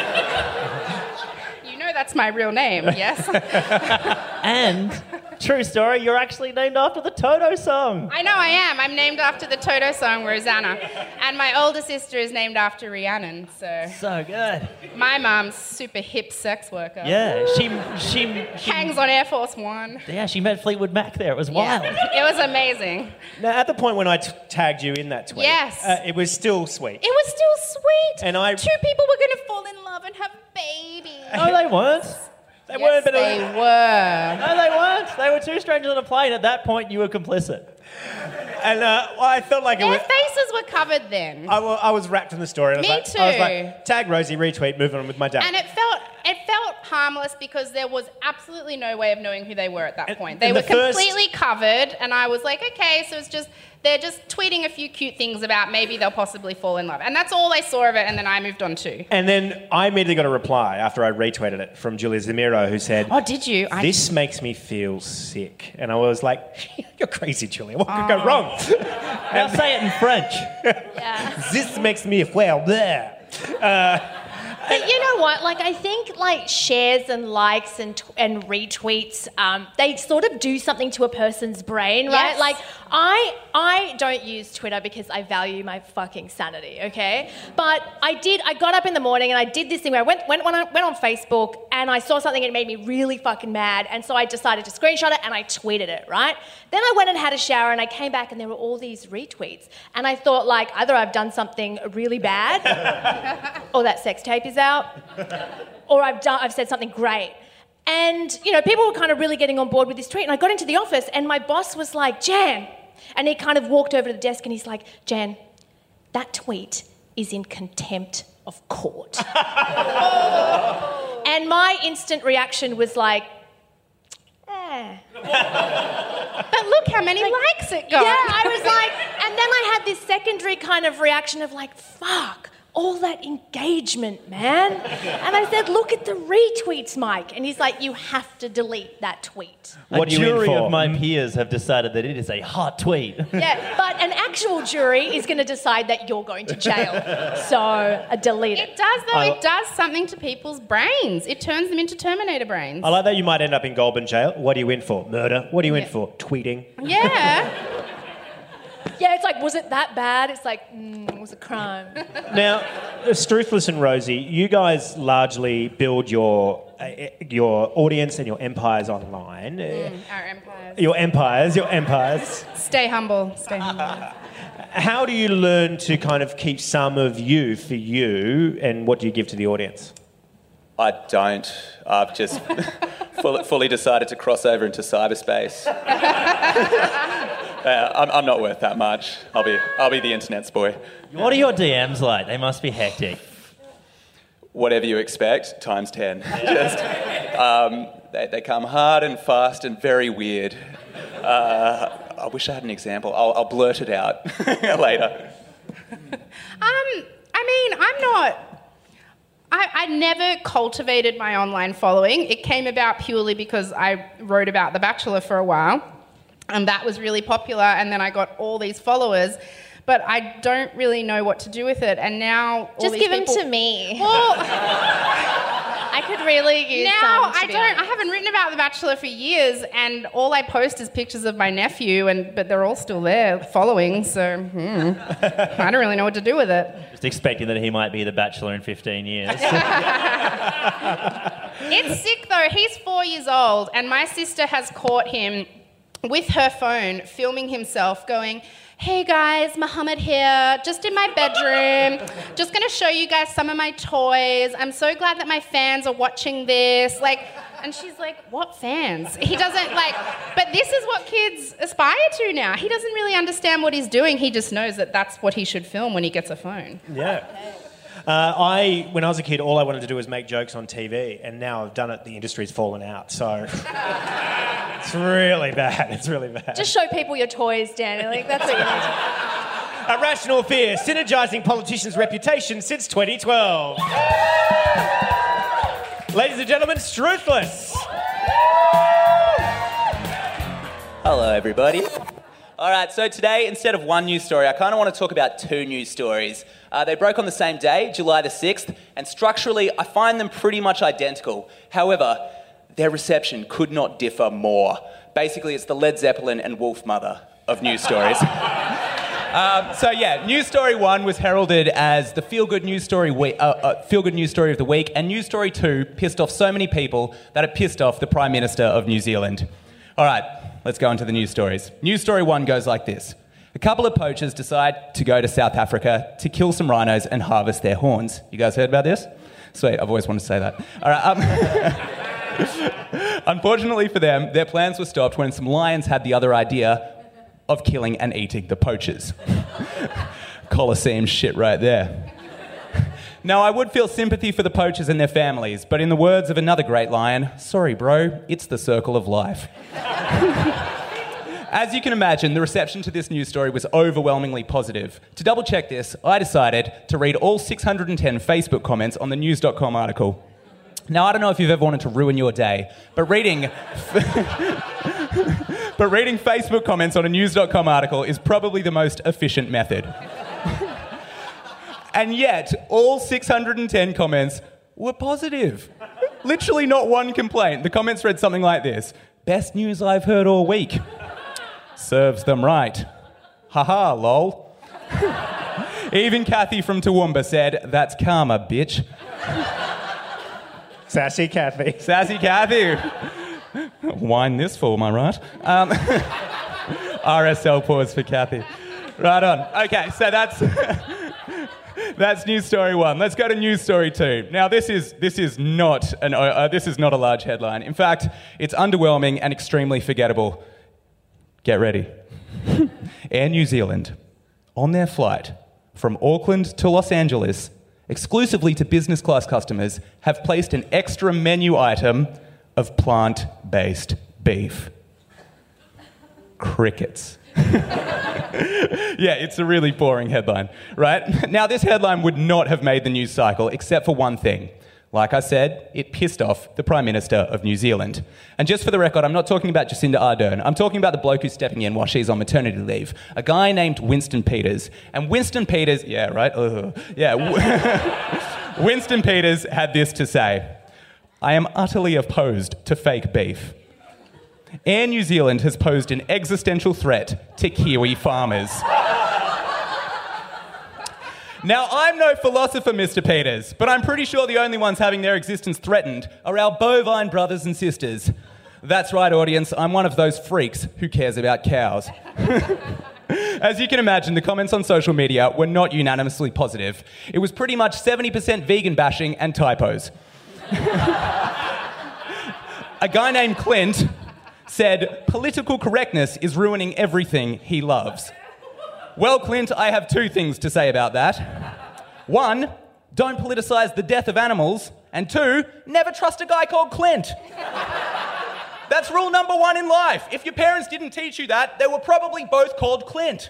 You know that's my real name, yes? And, true story, you're actually named after the Toto song. I know I am. I'm named after the Toto song, Rosanna. And my older sister is named after Rhiannon, so... So good. My mum's super hip sex worker. Yeah, she, she, she Hangs on Air Force One. Yeah, she met Fleetwood Mac there. It was wild. Yeah. It was amazing. Now, at the point when I t- tagged you in that tweet, Yes. uh, it was still sweet. It was still sweet. And I- Two people were going to fall in love and have babies. No, they weren't. They Yes, weren't, but they it- were. No, they weren't. They were two strangers on a plane. At that point, you were complicit. And uh, well, I felt like it Their was... faces were covered then. I, wa- I was wrapped in the story. And I Me was like, I was too. like, tag Rosie, retweet, moving on with my day. And it felt it felt harmless because there was absolutely no way of knowing who they were at that And- point. They and were the first- completely covered, and I was like, okay, so it's just they're just tweeting a few cute things about maybe they'll possibly fall in love, and that's all I saw of it. And then I moved on too. And then I immediately got a reply after I retweeted it from Julia Zamiro, who said, Oh, did you? I- this makes me feel sick. And I was like, you're crazy, Julia. What could go wrong? Now say it in French. Yeah. This makes me feel bleh. But you know what? Like, I think like shares and likes and t- and retweets, um, they sort of do something to a person's brain, right? Yes. Like, I I don't use Twitter because I value my fucking sanity, okay? But I did. I got up in the morning and I did this thing where I went went when I went on Facebook and I saw something and it made me really fucking mad, and so I decided to screenshot it and I tweeted it, right? Then I went and had a shower and I came back and there were all these retweets, and I thought like either I've done something really bad, or that sex tape is out, or I've done I've said something great. And, you know, people were kind of really getting on board with this tweet. And I got into the office and my boss was like, Jan. And he kind of walked over to the desk and he's like, Jan, that tweet is in contempt of court. And my instant reaction was like, eh. But look how many likes it got. Yeah, I was like, and then I had this secondary kind of reaction of like, fuck, all that engagement, man. And I said, look at the retweets, Mike. And he's like, you have to delete that tweet. What a are you in jury for? of my peers have decided that it is a hot tweet. Yeah, but an actual jury is going to decide that you're going to jail. So, uh, delete it. It does, though. I- It does something to people's brains. It turns them into Terminator brains. I like that you might end up in Goulburn jail. What are you in for? Murder. What are you in Yeah. for? Tweeting. Yeah. Yeah, it's like, was it that bad? It's like, mm, it was a crime. Now, uh, Struthless and Rosie, you guys largely build your uh, your audience and your empires online. Uh, Our empires. Your empires, your empires. Stay humble. Stay humble. How do you learn to kind of keep some of you for you, and what do you give to the audience? I don't. I've just fully, fully decided to cross over into cyberspace. Uh, I'm, I'm not worth that much. I'll be, I'll be the internet's boy. What are your D Ms like? They must be hectic. whatever you expect, times ten. Just, um, they, they come hard and fast and very weird. Uh, I wish I had an example. I'll, I'll blurt it out later. Um, I mean, I'm not... I, I never cultivated my online following. It came about purely because I wrote about The Bachelor for a while, and that was really popular, and then I got all these followers, but I don't really know what to do with it, and now all Just these give people... them to me. Well... I could really use Now, some, to I be don't... honest. I haven't written about The Bachelor for years, and all I post is pictures of my nephew, and but they're all still there following, so hmm, I don't really know what to do with it. Just expecting that he might be the Bachelor in fifteen years. It's sick though. He's four years old, and my sister has caught him with her phone filming himself going, "Hey guys, Muhammad here, just in my bedroom. Just gonna show you guys some of my toys. I'm so glad that my fans are watching this." Like, and she's like, "What fans?" He doesn't like, but this is what kids aspire to now. He doesn't really understand what he's doing. He just knows that that's what he should film when he gets a phone. Yeah. Uh, I, when I was a kid, all I wanted to do was make jokes on T V, and now I've done it, the industry's fallen out, so it's really bad, it's really bad. Just show people your toys, Danny. Like, that's what you need. A Rational Fear, synergising politicians' reputation since twenty twelve. Ladies and gentlemen, Struthless. Hello, everybody. All right, so today, instead of one news story, I kind of want to talk about two news stories. Uh, they broke on the same day, July the sixth, and structurally, I find them pretty much identical. However, their reception could not differ more. Basically, it's the Led Zeppelin and Wolf Mother of news stories. um, so yeah, news story one was heralded as the feel-good news story we- uh, uh, feel-good news story of the week, and news story two pissed off so many people that it pissed off the Prime Minister of New Zealand. All right, let's go into the news stories. News story one goes like this. A couple of poachers decide to go to South Africa to kill some rhinos and harvest their horns. You guys heard about this? Sweet, I've always wanted to say that. All right. Um, unfortunately for them, their plans were stopped when some lions had the other idea of killing and eating the poachers. Colosseum shit right there. Now, I would feel sympathy for the poachers and their families, but in the words of another great lion, sorry bro, it's the circle of life. As you can imagine, the reception to this news story was overwhelmingly positive. To double check this, I decided to read all six hundred ten Facebook comments on the news dot com article. Now, I don't know if you've ever wanted to ruin your day, but reading... but reading Facebook comments on a news dot com article is probably the most efficient method. And yet, all six hundred ten comments were positive. Literally not one complaint. The comments read something like this. Best news I've heard all week. Serves them right. Haha, lol. Even Kathy from Toowoomba said, that's karma, bitch. Sassy Kathy. Sassy Kathy. Wine this for, am I right? Um, R S L pause for Kathy. Right on. Okay, so that's... That's news story one. Let's go to news story two. Now, this is this is not an uh, this is not a large headline. In fact, it's underwhelming and extremely forgettable. Get ready. Air New Zealand, on their flight from Auckland to Los Angeles, exclusively to business class customers, have placed an extra menu item of plant-based beef. Crickets. Yeah, it's a really boring headline, right? Now, this headline would not have made the news cycle except for one thing. Like I said, it pissed off the Prime Minister of New Zealand. And just for the record, I'm not talking about Jacinda Ardern. I'm talking about the bloke who's stepping in while she's on maternity leave. A guy named Winston Peters. And Winston Peters... Yeah, right? Ugh. Yeah. Winston Peters had this to say. I am utterly opposed to fake beef. Air New Zealand has posed an existential threat to Kiwi farmers. Now, I'm no philosopher, Mister Peters, but I'm pretty sure the only ones having their existence threatened are our bovine brothers and sisters. That's right, audience, I'm one of those freaks who cares about cows. As you can imagine, the comments on social media were not unanimously positive. It was pretty much seventy percent vegan bashing and typos. A guy named Clint said, political correctness is ruining everything he loves. Well, Clint, I have two things to say about that. One, don't politicise the death of animals. And two, never trust a guy called Clint. That's rule number one in life. If your parents didn't teach you that, they were probably both called Clint.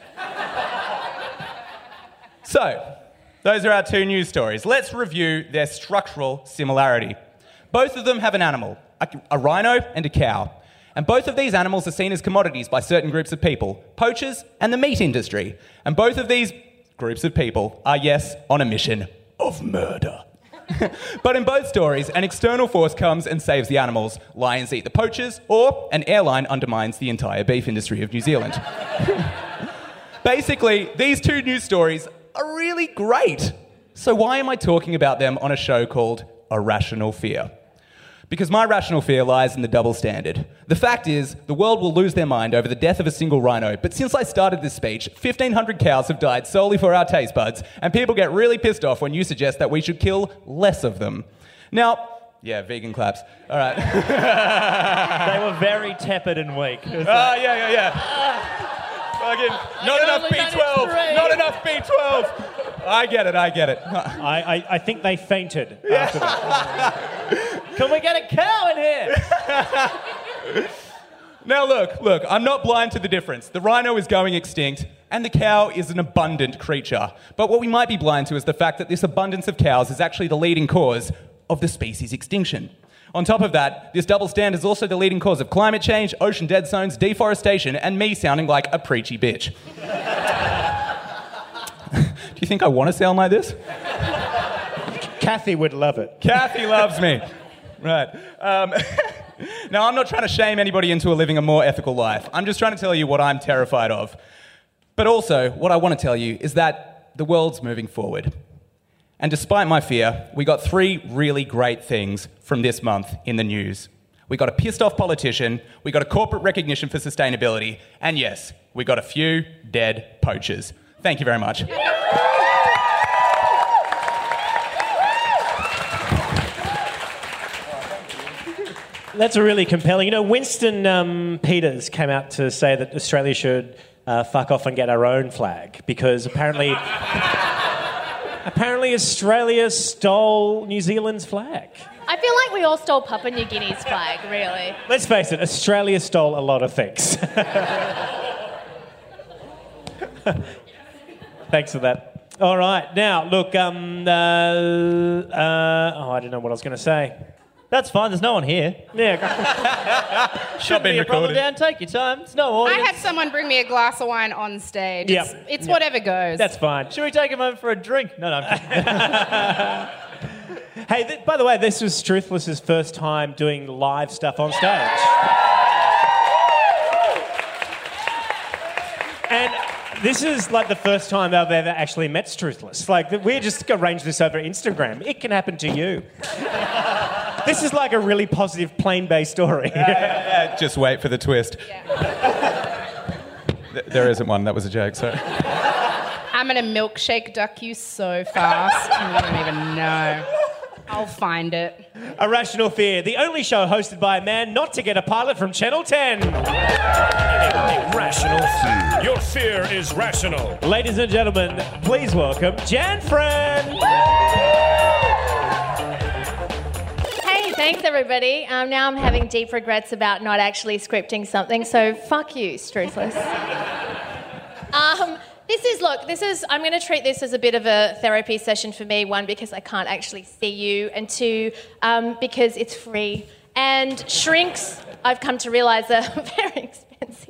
So, those are our two news stories. Let's review their structural similarity. Both of them have an animal, a, a rhino and a cow. And both of these animals are seen as commodities by certain groups of people, poachers and the meat industry. And both of these groups of people are, yes, on a mission of murder. But in both stories, an external force comes and saves the animals. Lions eat the poachers, or an airline undermines the entire beef industry of New Zealand. Basically, these two news stories are really great. So why am I talking about them on a show called Irrational Fear? Because my rational fear lies in the double standard. The fact is, the world will lose their mind over the death of a single rhino, but since I started this speech, fifteen hundred cows have died solely for our taste buds, and people get really pissed off when you suggest that we should kill less of them. Now, yeah, vegan claps. All right. They were very tepid and weak. Ah, uh, yeah, yeah, yeah. Fucking, not enough B twelve. Not enough B twelve. I get it, I get it. I, I, I think they fainted after that. Can we get a cow in here? Now look, look, I'm not blind to the difference. The rhino is going extinct, and the cow is an abundant creature. But what we might be blind to is the fact that this abundance of cows is actually the leading cause of the species extinction. On top of that, this double standard is also the leading cause of climate change, ocean dead zones, deforestation, and me sounding like a preachy bitch. Do you think I want to sound like this? Kathy would love it. Kathy loves me. Right. Um, now, I'm not trying to shame anybody into living a more ethical life. I'm just trying to tell you what I'm terrified of. But also, what I want to tell you is that the world's moving forward. And despite my fear, we got three really great things from this month in the news. We got a pissed off politician, we got a corporate recognition for sustainability, and yes, we got a few dead poachers. Thank you very much. That's a really compelling. You know, Winston um, Peters came out to say that Australia should uh, fuck off and get our own flag because apparently, apparently Australia stole New Zealand's flag. I feel like we all stole Papua New Guinea's flag, really. Let's face it, Australia stole a lot of things. Thanks for that. All right, now look. Um, uh, uh, oh, I don't know what I was going to say. That's fine, there's no one here. Yeah. Shouldn't be a problem, Dan. Take your time. It's no audience. I had someone bring me a glass of wine on stage. Yep. It's, it's Yep. whatever goes. That's fine. Should we take a moment for a drink? No, no, I'm kidding. Hey, th- by the way, this was Truthless's first time doing live stuff on stage. And this is like the first time I've ever actually met Truthless. Like, we just arranged this over Instagram. It can happen to you. This is like a really positive plane-based story. Yeah, yeah, yeah. Just wait for the twist. Yeah. Th- there isn't one. That was a joke, sorry. I'm going to milkshake duck you so fast. You don't even know. I'll find it. Irrational Fear, the only show hosted by a man not to get a pilot from Channel ten. Irrational fear. Your fear is rational. Ladies and gentlemen, please welcome Jan Fran. Hey, thanks everybody. Um, now I'm having deep regrets about not actually scripting something, so fuck you, Struthless. um, this is, look, this is, I'm going to treat this as a bit of a therapy session for me, one, because I can't actually see you, and two, um, because it's free. And shrinks, I've come to realise, are very expensive.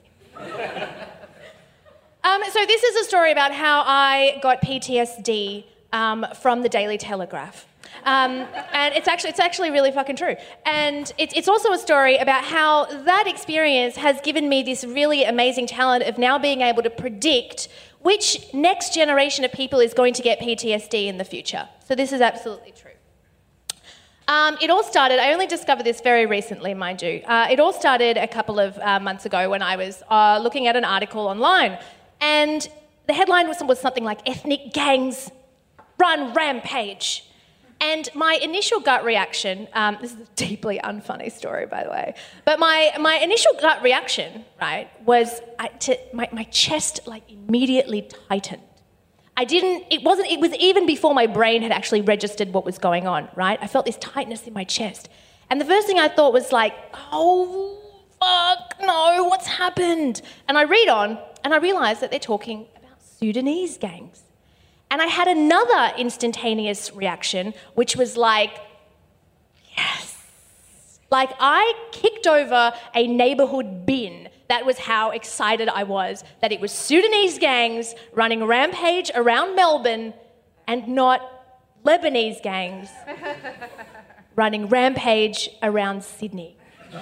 um, so this is a story about how I got P T S D um, from the Daily Telegraph. Um, and it's actually it's actually really fucking true. And it's it's also a story about how that experience has given me this really amazing talent of now being able to predict which next generation of people is going to get P T S D in the future. So this is absolutely true. Um, it all started, I only discovered this very recently, mind you. Uh, it all started a couple of uh, months ago when I was uh, looking at an article online. And the headline was, was something like, "Ethnic gangs run rampage." And my initial gut reaction, um, this is a deeply unfunny story, by the way, but my, my initial gut reaction, right, was I, to, my, my chest, like, immediately tightened. I didn't, it wasn't, it was even before my brain had actually registered what was going on, right? I felt this tightness in my chest. And the first thing I thought was like, oh, fuck, no, what's happened? And I read on and I realised that they're talking about Sudanese gangs. And I had another instantaneous reaction, which was like, yes. Like I kicked over a neighbourhood bin. That was how excited I was that it was Sudanese gangs running rampage around Melbourne and not Lebanese gangs running rampage around Sydney.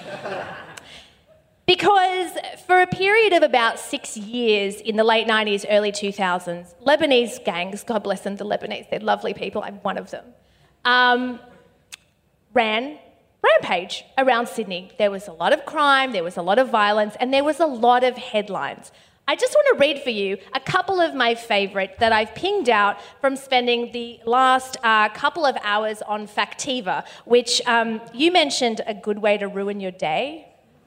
Because for a period of about six years in the late nineties, early two thousands, Lebanese gangs, God bless them, the Lebanese, they're lovely people, I'm one of them, um, ran rampage around Sydney. There was a lot of crime, there was a lot of violence, and there was a lot of headlines. I just want to read for you a couple of my favourite that I've pinged out from spending the last uh, couple of hours on Factiva, which um, you mentioned a good way to ruin your day.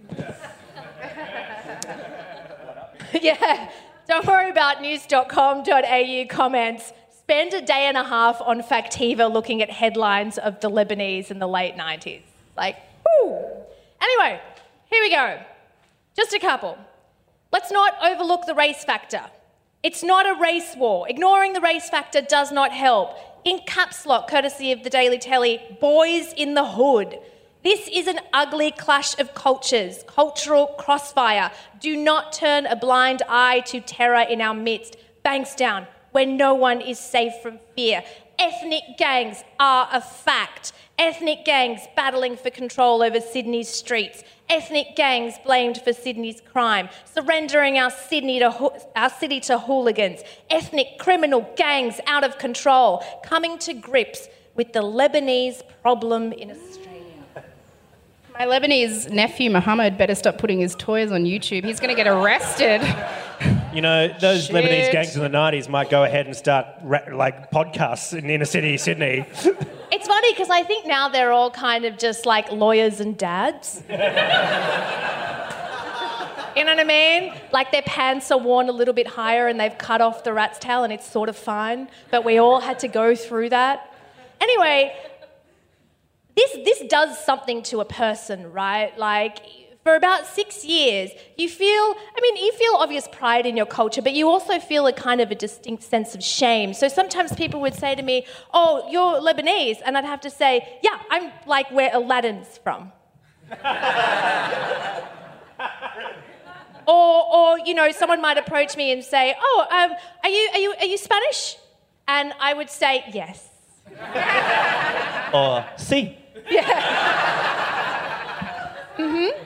Yeah, don't worry about news dot com dot a u comments. Spend a day and a half on Factiva looking at headlines of the Lebanese in the late nineties. Like, whoo! Anyway, here we go. Just a couple. Let's not overlook the race factor. It's not a race war. Ignoring the race factor does not help. In caps lock, courtesy of the Daily Telly, boys in the hood. This is an ugly clash of cultures, cultural crossfire. Do not turn a blind eye to terror in our midst. Bankstown, where no one is safe from fear. Ethnic gangs are a fact. Ethnic gangs battling for control over Sydney's streets. Ethnic gangs blamed for Sydney's crime. Surrendering our Sydney to ho- our city to hooligans. Ethnic criminal gangs out of control. Coming to grips with the Lebanese problem in Australia. My Lebanese nephew, Mohammed, better stop putting his toys on YouTube. He's going to get arrested. You know, those Shit. Lebanese gangs in the nineties might go ahead and start, ra- like, podcasts in inner city Sydney. It's funny because I think now they're all kind of just like lawyers and dads. You know what I mean? Like their pants are worn a little bit higher and they've cut off the rat's tail and it's sort of fine. But we all had to go through that. Anyway, this this does something to a person, right? Like for about six years, you feel, I mean, you feel obvious pride in your culture, but you also feel a kind of a distinct sense of shame. So sometimes people would say to me, oh, you're Lebanese. And I'd have to say, yeah, I'm like where Aladdin's from. or, or, you know, someone might approach me and say, oh, um, are you, are you, are you Spanish? And I would say, yes. Or sí. Mm-hmm.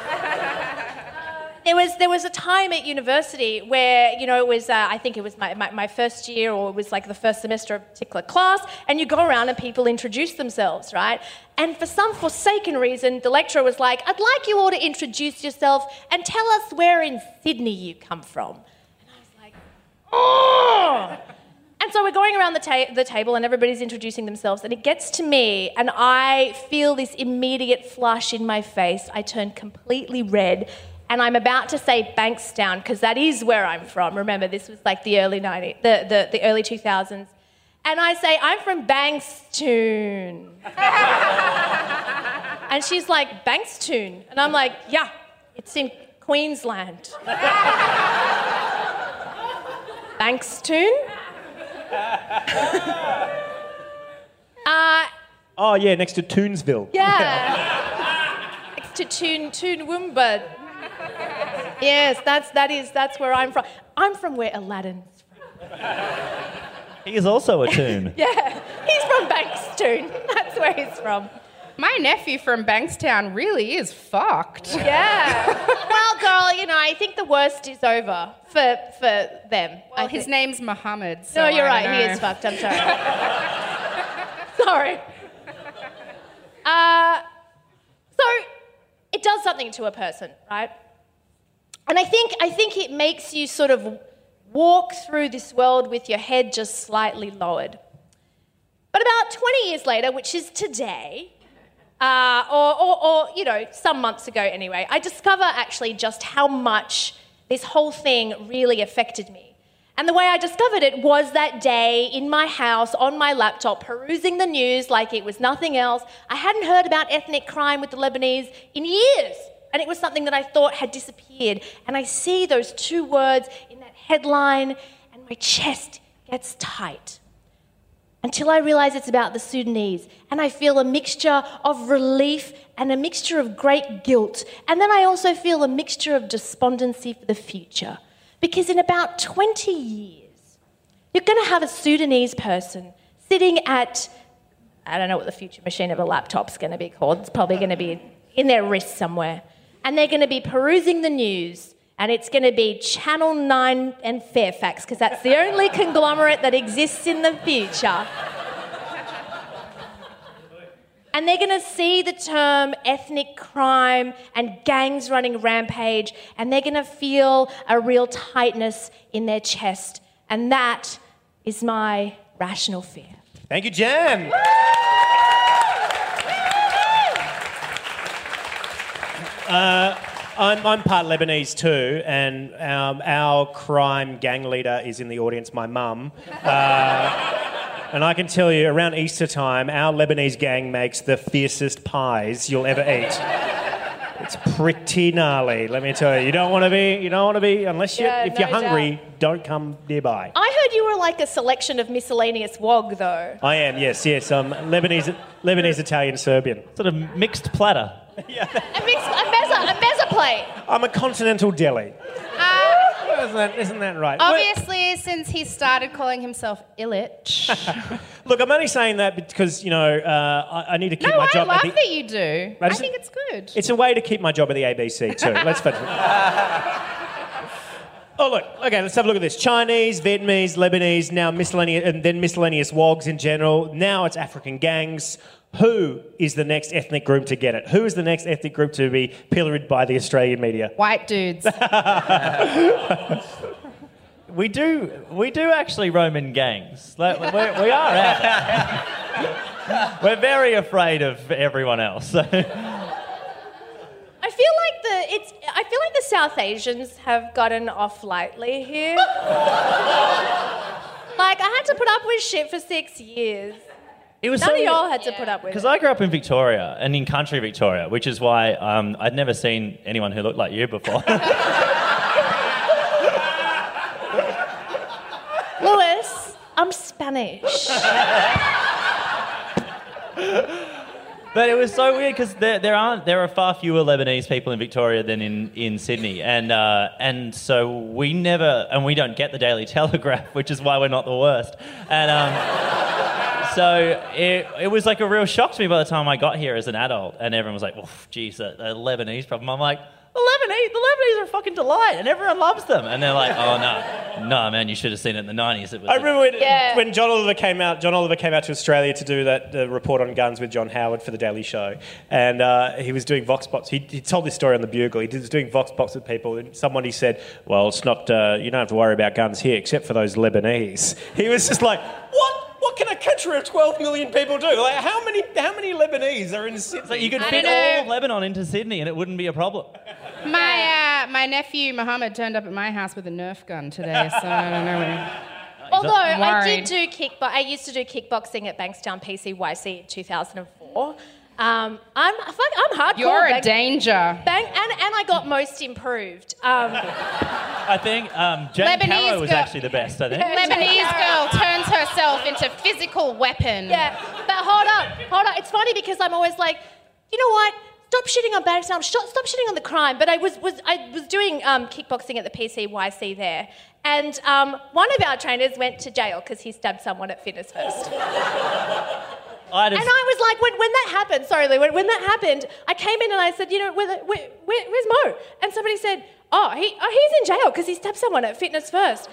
There was there was a time at university where, you know, it was, uh, I think it was my, my, my first year or it was like the first semester of a particular class, and you go around and people introduce themselves, right? And for some forsaken reason, the lecturer was like, I'd like you all to introduce yourself and tell us where in Sydney you come from. And I was like, oh! And so we're going around the, ta- the table and everybody's introducing themselves, and it gets to me and I feel this immediate flush in my face. I turn completely red and I'm about to say Bankstown because that is where I'm from. Remember, this was like the early nineties, the, the, the early two thousands. And I say, I'm from Bankstown. And she's like, Bankstown? And I'm like, yeah, it's in Queensland. Bankstown? uh, Oh, yeah, next to Toonsville. yeah. Next to Toon, Toonwoomba. Yes, that's, that is, that's where I'm from. I'm from where Aladdin's from. He is also a tune. Yeah, he's from Bankstown. That's where he's from. My nephew from Bankstown really is fucked. Yeah. Well, girl, you know, I think the worst is over for for them. Well, I his think. name's Mohammed. So No, you're I right. don't He know. is fucked. I'm sorry. Sorry. Uh, so it does something to a person, right? And I think I think it makes you sort of walk through this world with your head just slightly lowered. But about twenty years later, which is today, uh, or, or, or, you know, some months ago anyway, I discover actually just how much this whole thing really affected me. And the way I discovered it was that day in my house on my laptop, perusing the news like it was nothing else. I hadn't heard about ethnic crime with the Lebanese in years. And it was something that I thought had disappeared. And I see those two words in that headline and my chest gets tight. Until I realise it's about the Sudanese. And I feel a mixture of relief and a mixture of great guilt. And then I also feel a mixture of despondency for the future. Because in about twenty years, you're going to have a Sudanese person sitting at, I don't know what the future machine of a laptop's going to be called. It's probably going to be in their wrist somewhere. And they're going to be perusing the news. And it's going to be Channel nine and Fairfax, because that's the only conglomerate that exists in the future. And they're going to see the term ethnic crime and gangs running rampage, and they're going to feel a real tightness in their chest. And that is my rational fear. Thank you, Jan. uh, I'm, I'm part Lebanese too, and um, our crime gang leader is in the audience, my mum. Uh, And I can tell you, around Easter time, our Lebanese gang makes the fiercest pies you'll ever eat. It's pretty gnarly, let me tell you. You don't want to be, you don't want to be, unless you, Yeah, if no you're hungry, doubt. don't come nearby. I heard you were like a selection of miscellaneous wog, though. I am, yes, yes. I'm Lebanese, Lebanese, Italian, Serbian. Sort of mixed platter. A mix, a mezza, a mezza plate. I'm a continental deli. Uh, Isn't that, isn't that right? obviously, since he started calling himself Illich. Look, I'm only saying that because, you know, uh, I, I need to keep No, my I job love at the... that you do. I, just- think it's good. It's a way to keep my job at the A B C too. Let's face it. Oh, look. Okay, let's have a look at this. Chinese, Vietnamese, Lebanese, now miscellaneous, and then miscellaneous wogs in general. Now it's African gangs. Who is the next ethnic group to get it? Who is the next ethnic group to be pilloried by the Australian media? White dudes. We do, we do actually roam in gangs. Like, we're, we are out there. We're very afraid of everyone else. I feel like the it's. I feel like the South Asians have gotten off lightly here. Like I had to put up with shit for six years. It was None so of y'all had to put up with it. Because I grew up in Victoria and in country Victoria, which is why um, I'd never seen anyone who looked like you before. Lewis, I'm Spanish. But it was so weird because there, there aren't there are far fewer Lebanese people in Victoria than in, in Sydney, and uh, and so we never and we don't get the Daily Telegraph, which is why we're not the worst. And um, so it it was like a real shock to me by the time I got here as an adult, and everyone was like, "Oh, geez, a, a Lebanese problem." I'm like, the Lebanese, the Lebanese are a fucking delight, and everyone loves them. And they're like, "Oh no, no, man, you should have seen it in the nineties." It was I remember when, Yeah. when John Oliver came out. John Oliver came out to Australia to do that uh, report on guns with John Howard for the Daily Show, and uh, he was doing Vox Pops. He, he told this story on the Bugle. He was doing Vox Pops with people, and somebody said, "Well, it's not. Uh, you don't have to worry about guns here, except for those Lebanese." He was just like, "What? What can a country of twelve million people do? Like, how many? How many Lebanese are in Sydney?" So you could I fit don't know. all Lebanon into Sydney, and it wouldn't be a problem. My uh, my nephew Mohammed turned up at my house with a Nerf gun today, so I don't know. What Although I Worried. did do kickbo- I used to do kickboxing at Bankstown P C Y C in two thousand four. Um, I'm fuck, I'm hardcore. You're a Bank- danger. Bank, and, and I got most improved. Um, I think um, Jane Lebanese Caro was girl- actually the best, I think. Lebanese girl turns herself into physical weapon. yeah, but hold up, hold up. It's funny because I'm always like, you know what? Stop shitting on Bankstown. Stop, stop shitting on the crime. But I was was I was doing um, kickboxing at the P C Y C there, and um, one of our trainers went to jail because he stabbed someone at Fitness First. I just, And I was like, when, when that happened, sorry, Lou, when, when that happened, I came in and I said, you know, where, where, where, where's Mo? And somebody said, oh, he, oh he's in jail because he stabbed someone at Fitness First.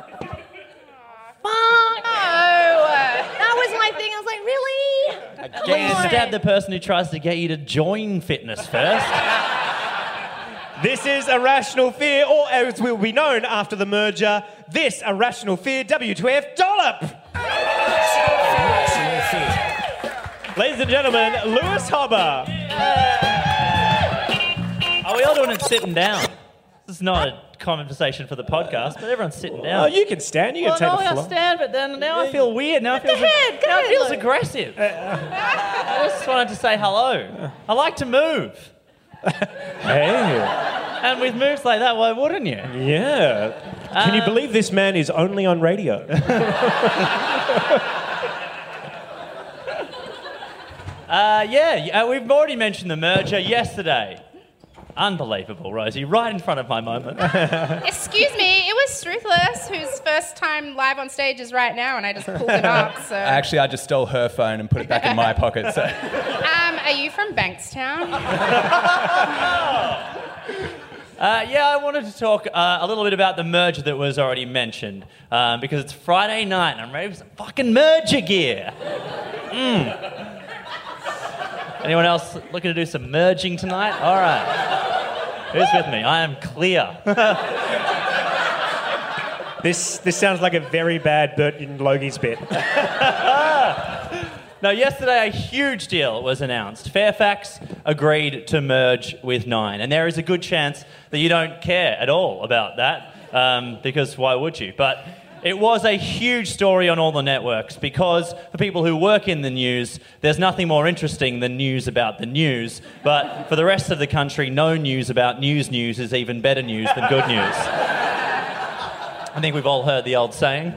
Fuck. No. That was my thing. I was like, really? Jane, Come on. stab the person who tries to get you to join Fitness First. This is Irrational Fear, or as will be known after the merger, this Irrational Fear W two F Dollop. Irrational Fear. Ladies and gentlemen, Lewis Hobber. Are we all doing it sitting down? This is not a conversation for the podcast, but everyone's sitting down. Oh, you can stand. You can well, take no, the I floor. stand, but then now I feel weird. Now it feels, the head, go now it ahead, feels Luke. aggressive. I just wanted to say hello. I like to move. Hey. And with moves like that, why wouldn't you? Yeah. Can you Um, believe this man is only on radio? Uh, yeah, uh, we've already mentioned the merger yesterday. Unbelievable, Rosie. Right in front of my moment. Excuse me, it was Truthless, whose first time live on stage is right now, and I just pulled him up. So, Actually, I just stole her phone and put it back in my pocket. So. um, are you from Bankstown? Uh, yeah, I wanted to talk uh, a little bit about the merger that was already mentioned, um, because it's Friday night and I'm ready for some fucking merger gear. Mm. Anyone else looking to do some merging tonight? All right. Who's with me? I am clear. This this sounds like a very bad Bert and Logie's bit. Now, yesterday a huge deal was announced. Fairfax agreed to merge with Nine, and there is a good chance that you don't care at all about that, um, because why would you? But it was a huge story on all the networks, because for people who work in the news, there's nothing more interesting than news about the news. But for the rest of the country, no news about news news is even better news than good news. I think we've all heard the old saying.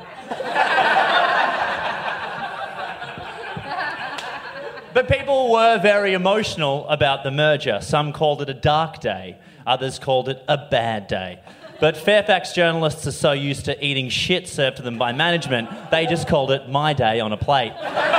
But people were very emotional about the merger. Some called it a dark day, others called it a bad day. But Fairfax journalists are so used to eating shit served to them by management, they just called it my day on a plate.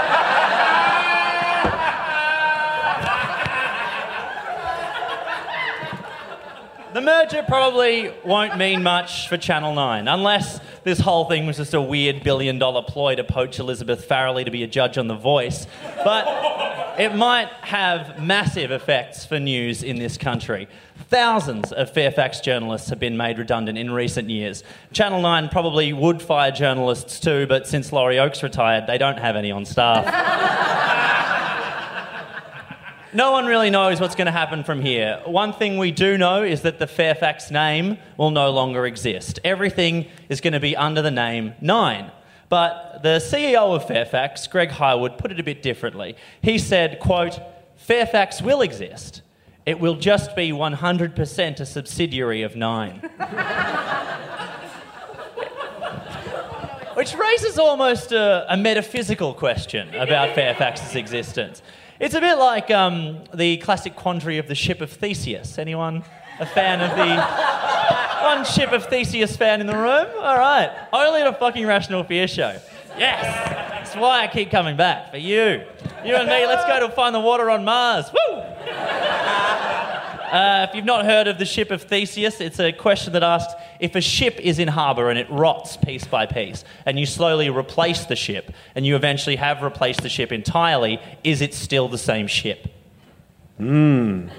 The merger probably won't mean much for Channel nine, unless this whole thing was just a weird billion-dollar ploy to poach Elizabeth Farrelly to be a judge on The Voice. But it might have massive effects for news in this country. Thousands of Fairfax journalists have been made redundant in recent years. Channel nine probably would fire journalists too, but since Laurie Oakes retired, they don't have any on staff. No one really knows what's going to happen from here. One thing we do know is that the Fairfax name will no longer exist. Everything is going to be under the name Nine. But the C E O of Fairfax, Greg Highwood, put it a bit differently. He said, quote, "Fairfax will exist. It will just be one hundred percent a subsidiary of Nine." Which raises almost a, a metaphysical question about Fairfax's existence. It's a bit like um, the classic quandary of the Ship of Theseus. Anyone a fan of the... One Ship of Theseus fan in the room? All right. Only at a fucking Rational Fear show. Yes! That's why I keep coming back, for you. You and me, let's go to find the water on Mars. Woo! Uh, if you've not heard of the Ship of Theseus, it's a question that asks, if a ship is in harbour and it rots piece by piece, and you slowly replace the ship, and you eventually have replaced the ship entirely, is it still the same ship? Hmm.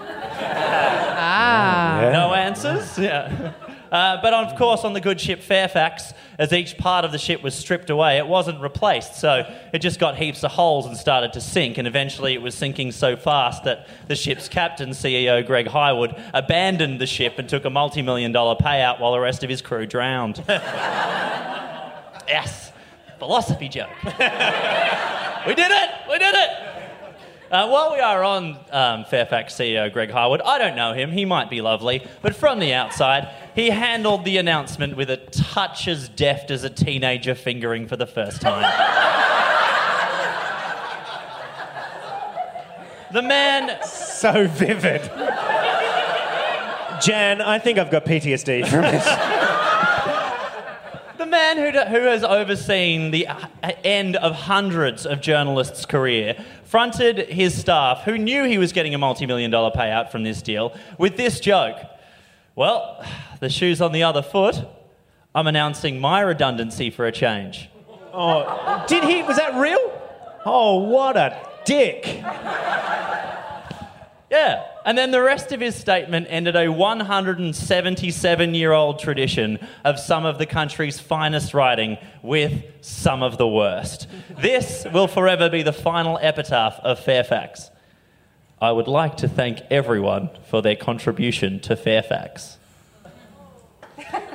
Ah. Yeah. No answers? Yeah. Uh, but of course, on the good ship Fairfax, as each part of the ship was stripped away, it wasn't replaced, so it just got heaps of holes and started to sink, and eventually it was sinking so fast that the ship's captain, C E O Greg Highwood, abandoned the ship and took a multi-million dollar payout while the rest of his crew drowned. Yes, philosophy joke. We did it! We did it! Uh, while we are on um, Fairfax C E O Greg Highwood, I don't know him, he might be lovely, but from the outside, he handled the announcement with a touch as deft as a teenager fingering for the first time. The man... So vivid. Jan, I think I've got P T S D from this. The man who, who has overseen the end of hundreds of journalists' career fronted his staff, who knew he was getting a multi-million dollar payout from this deal, with this joke. Well, the shoe's on the other foot. I'm announcing my redundancy for a change. Oh, did he? Was that real? Oh, what a dick. Yeah, and then the rest of his statement ended a one hundred seventy-seven-year-old tradition of some of the country's finest writing with some of the worst. This will forever be the final epitaph of Fairfax. I would like to thank everyone for their contribution to Fairfax.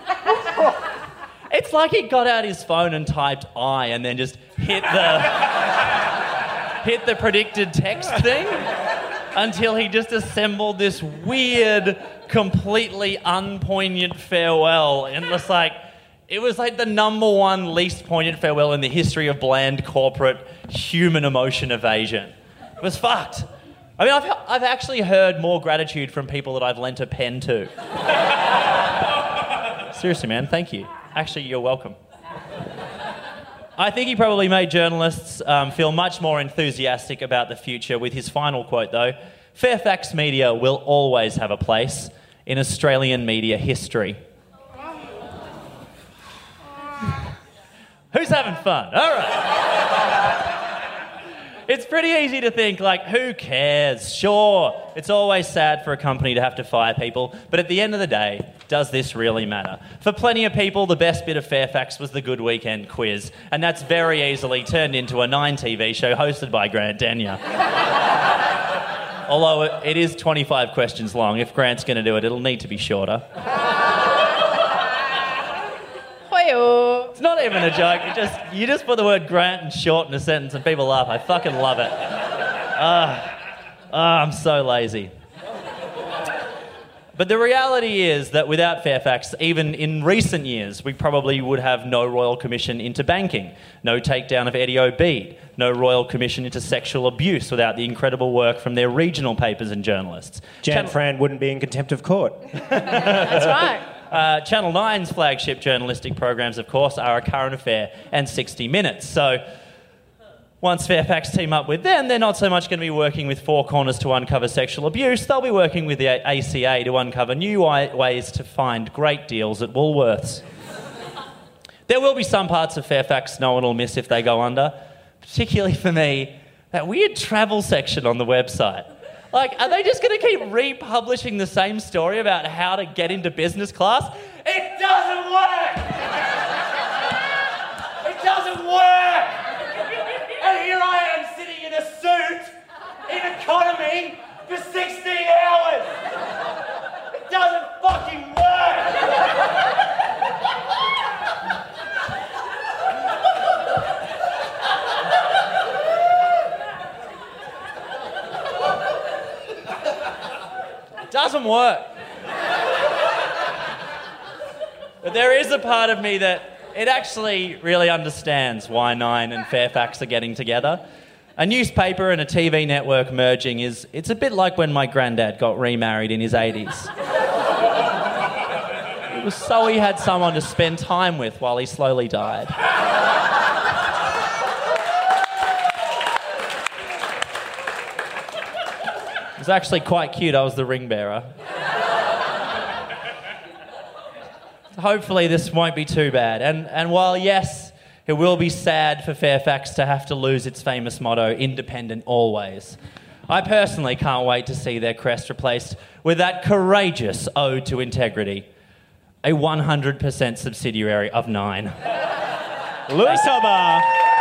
It's like he got out his phone and typed I and then just hit the hit the predicted text thing until he just assembled this weird, completely unpoignant farewell. And it's like, it was like the number one least poignant farewell in the history of bland corporate human emotion evasion. It was fucked. I mean, I've, I've actually heard more gratitude from people that I've lent a pen to. Seriously, man, thank you. Actually, you're welcome. I think he probably made journalists um, feel much more enthusiastic about the future with his final quote, though. Fairfax media will always have a place in Australian media history. Who's having fun? All right. It's pretty easy to think, like, who cares? Sure, it's always sad for a company to have to fire people, but at the end of the day, does this really matter? For plenty of people, the best bit of Fairfax was the Good Weekend quiz, and that's very easily turned into a Nine T V show hosted by Grant Denyer. Although it is twenty-five questions long. If Grant's going to do it, it'll need to be shorter. It's not even a joke. It just you just put the word Grant and short in a sentence and people laugh. I fucking love it. Ah, uh, uh, I'm so lazy. But the reality is that without Fairfax, even in recent years, we probably would have no Royal Commission into banking, no takedown of Eddie Obeid, no Royal Commission into sexual abuse without the incredible work from their regional papers and journalists. Jan Channel- Fran wouldn't be in contempt of court. That's right. Uh, Channel nine's flagship journalistic programs, of course, are A Current Affair and sixty minutes. So once Fairfax team up with them, they're not so much going to be working with Four Corners to uncover sexual abuse. They'll be working with the A C A to uncover new ways to find great deals at Woolworths. There will be some parts of Fairfax no one will miss if they go under, particularly for me, that weird travel section on the website. Like, are they just going to keep republishing the same story about how to get into business class? It doesn't work! It doesn't work! And here I am sitting in a suit in economy for sixteen hours! It doesn't fucking work! Doesn't work. But there is a part of me that it actually really understands why Nine and Fairfax are getting together. A newspaper and a T V network merging is, it's a bit like when my granddad got remarried in his eighties. It was so he had someone to spend time with while he slowly died. It was actually quite cute. I was the ring bearer. Hopefully this won't be too bad. And, and while, yes, it will be sad for Fairfax to have to lose its famous motto, independent always, I personally can't wait to see their crest replaced with that courageous ode to integrity, a one hundred percent subsidiary of Nine. Lewis Hobart.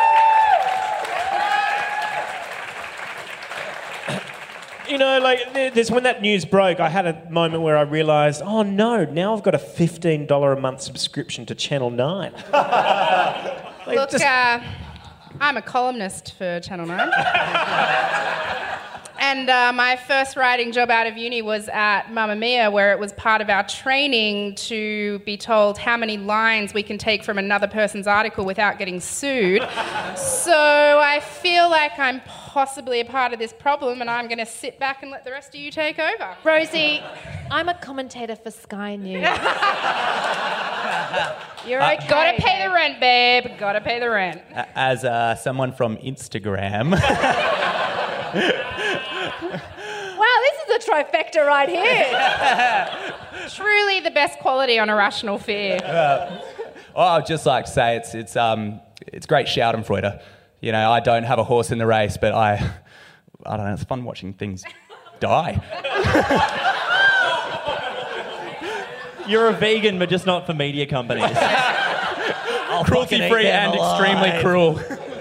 You know, like, there's, when that news broke, I had a moment where I realised, oh no, now I've got a fifteen dollars a month subscription to Channel nine. Like, Look, just- uh, I'm a columnist for Channel nine. And uh, my first writing job out of uni was at Mamma Mia, where it was part of our training to be told how many lines we can take from another person's article without getting sued. So I feel like I'm possibly a part of this problem, and I'm going to sit back and let the rest of you take over. Rosie, I'm a commentator for Sky News. You're Uh, okay. Gotta pay babe. the rent, babe. Gotta pay the rent. As uh, someone from Instagram, Wow, this is a trifecta right here. Truly the best quality on Irrational Fear. oh, I'd just like to say it's it's um it's great Schadenfreude. You know, I don't have a horse in the race, but I I don't know. It's fun watching things die. You're a vegan, but just not for media companies. Cruelty-free and extremely cruel.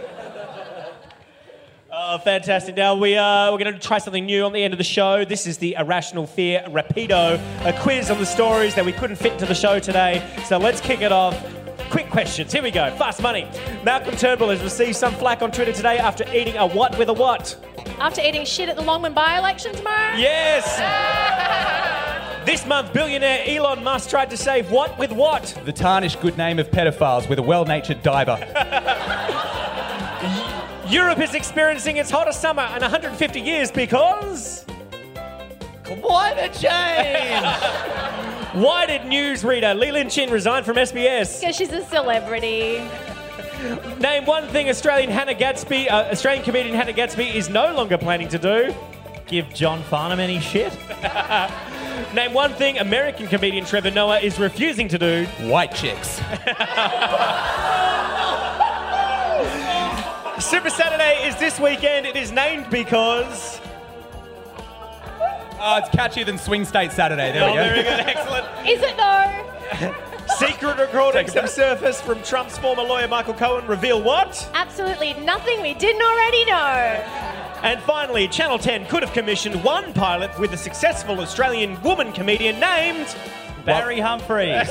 Oh, fantastic. Now, we are, we're going to try something new on the end of the show. This is the Irrational Fear Rapido, a quiz on the stories that we couldn't fit into the show today. So let's kick it off. quick questions. Here we go. Fast money. Malcolm Turnbull has received some flack on Twitter today after eating a what with a what? After eating shit at the Longman by-election tomorrow? Yes! This month, billionaire Elon Musk tried to save what with what? The tarnished good name of pedophiles with a well-natured diver. Europe is experiencing its hottest summer in one hundred fifty years because... Climate change! Why did newsreader Leland Chin resign from S B S? Because she's a celebrity. Name one thing Australian Hannah Gatsby, uh, Australian comedian Hannah Gatsby is no longer planning to do. Give John Farnham any shit? Name one thing American comedian Trevor Noah is refusing to do. White chicks. Super Saturday is this weekend. It is named because... Oh, it's catchier than Swing State Saturday. There Oh, we go. very good. Excellent. Is it though? Secret recordings have surfaced from Trump's former lawyer Michael Cohen reveal what? Absolutely nothing we didn't already know. And finally, Channel ten could have commissioned one pilot with a successful Australian woman comedian named... Barry Humphries.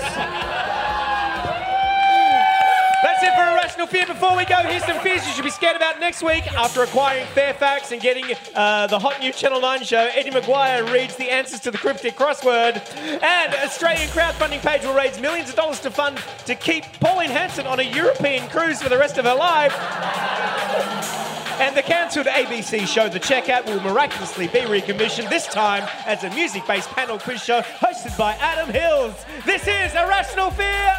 That's it for Irrational Fear. Before we go, here's some fears you should be scared about next week. After acquiring Fairfax and getting uh, the hot new Channel nine show, Eddie Maguire reads the answers to the cryptic crossword. And Australian crowdfunding page will raise millions of dollars to fund to keep Pauline Hanson on a European cruise for the rest of her life. And the cancelled A B C show The Checkout will miraculously be recommissioned, this time as a music-based panel quiz show hosted by Adam Hills. This is Irrational Fear!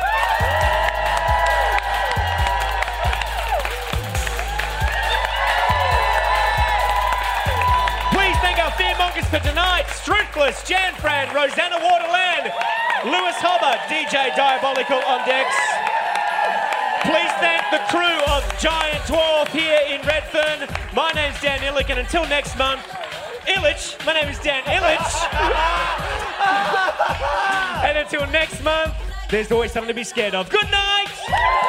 Please thank our fearmongers for tonight. Struthless, Jan Fran, Rosanna Waterland, Lewis Hobart, D J Diabolical on decks. Please thank the crew of Giant Dwarf here in Redfern. My name's Dan Illich, and until next month, Illich, my name is Dan Illich. And until next month, there's always something to be scared of. Good night!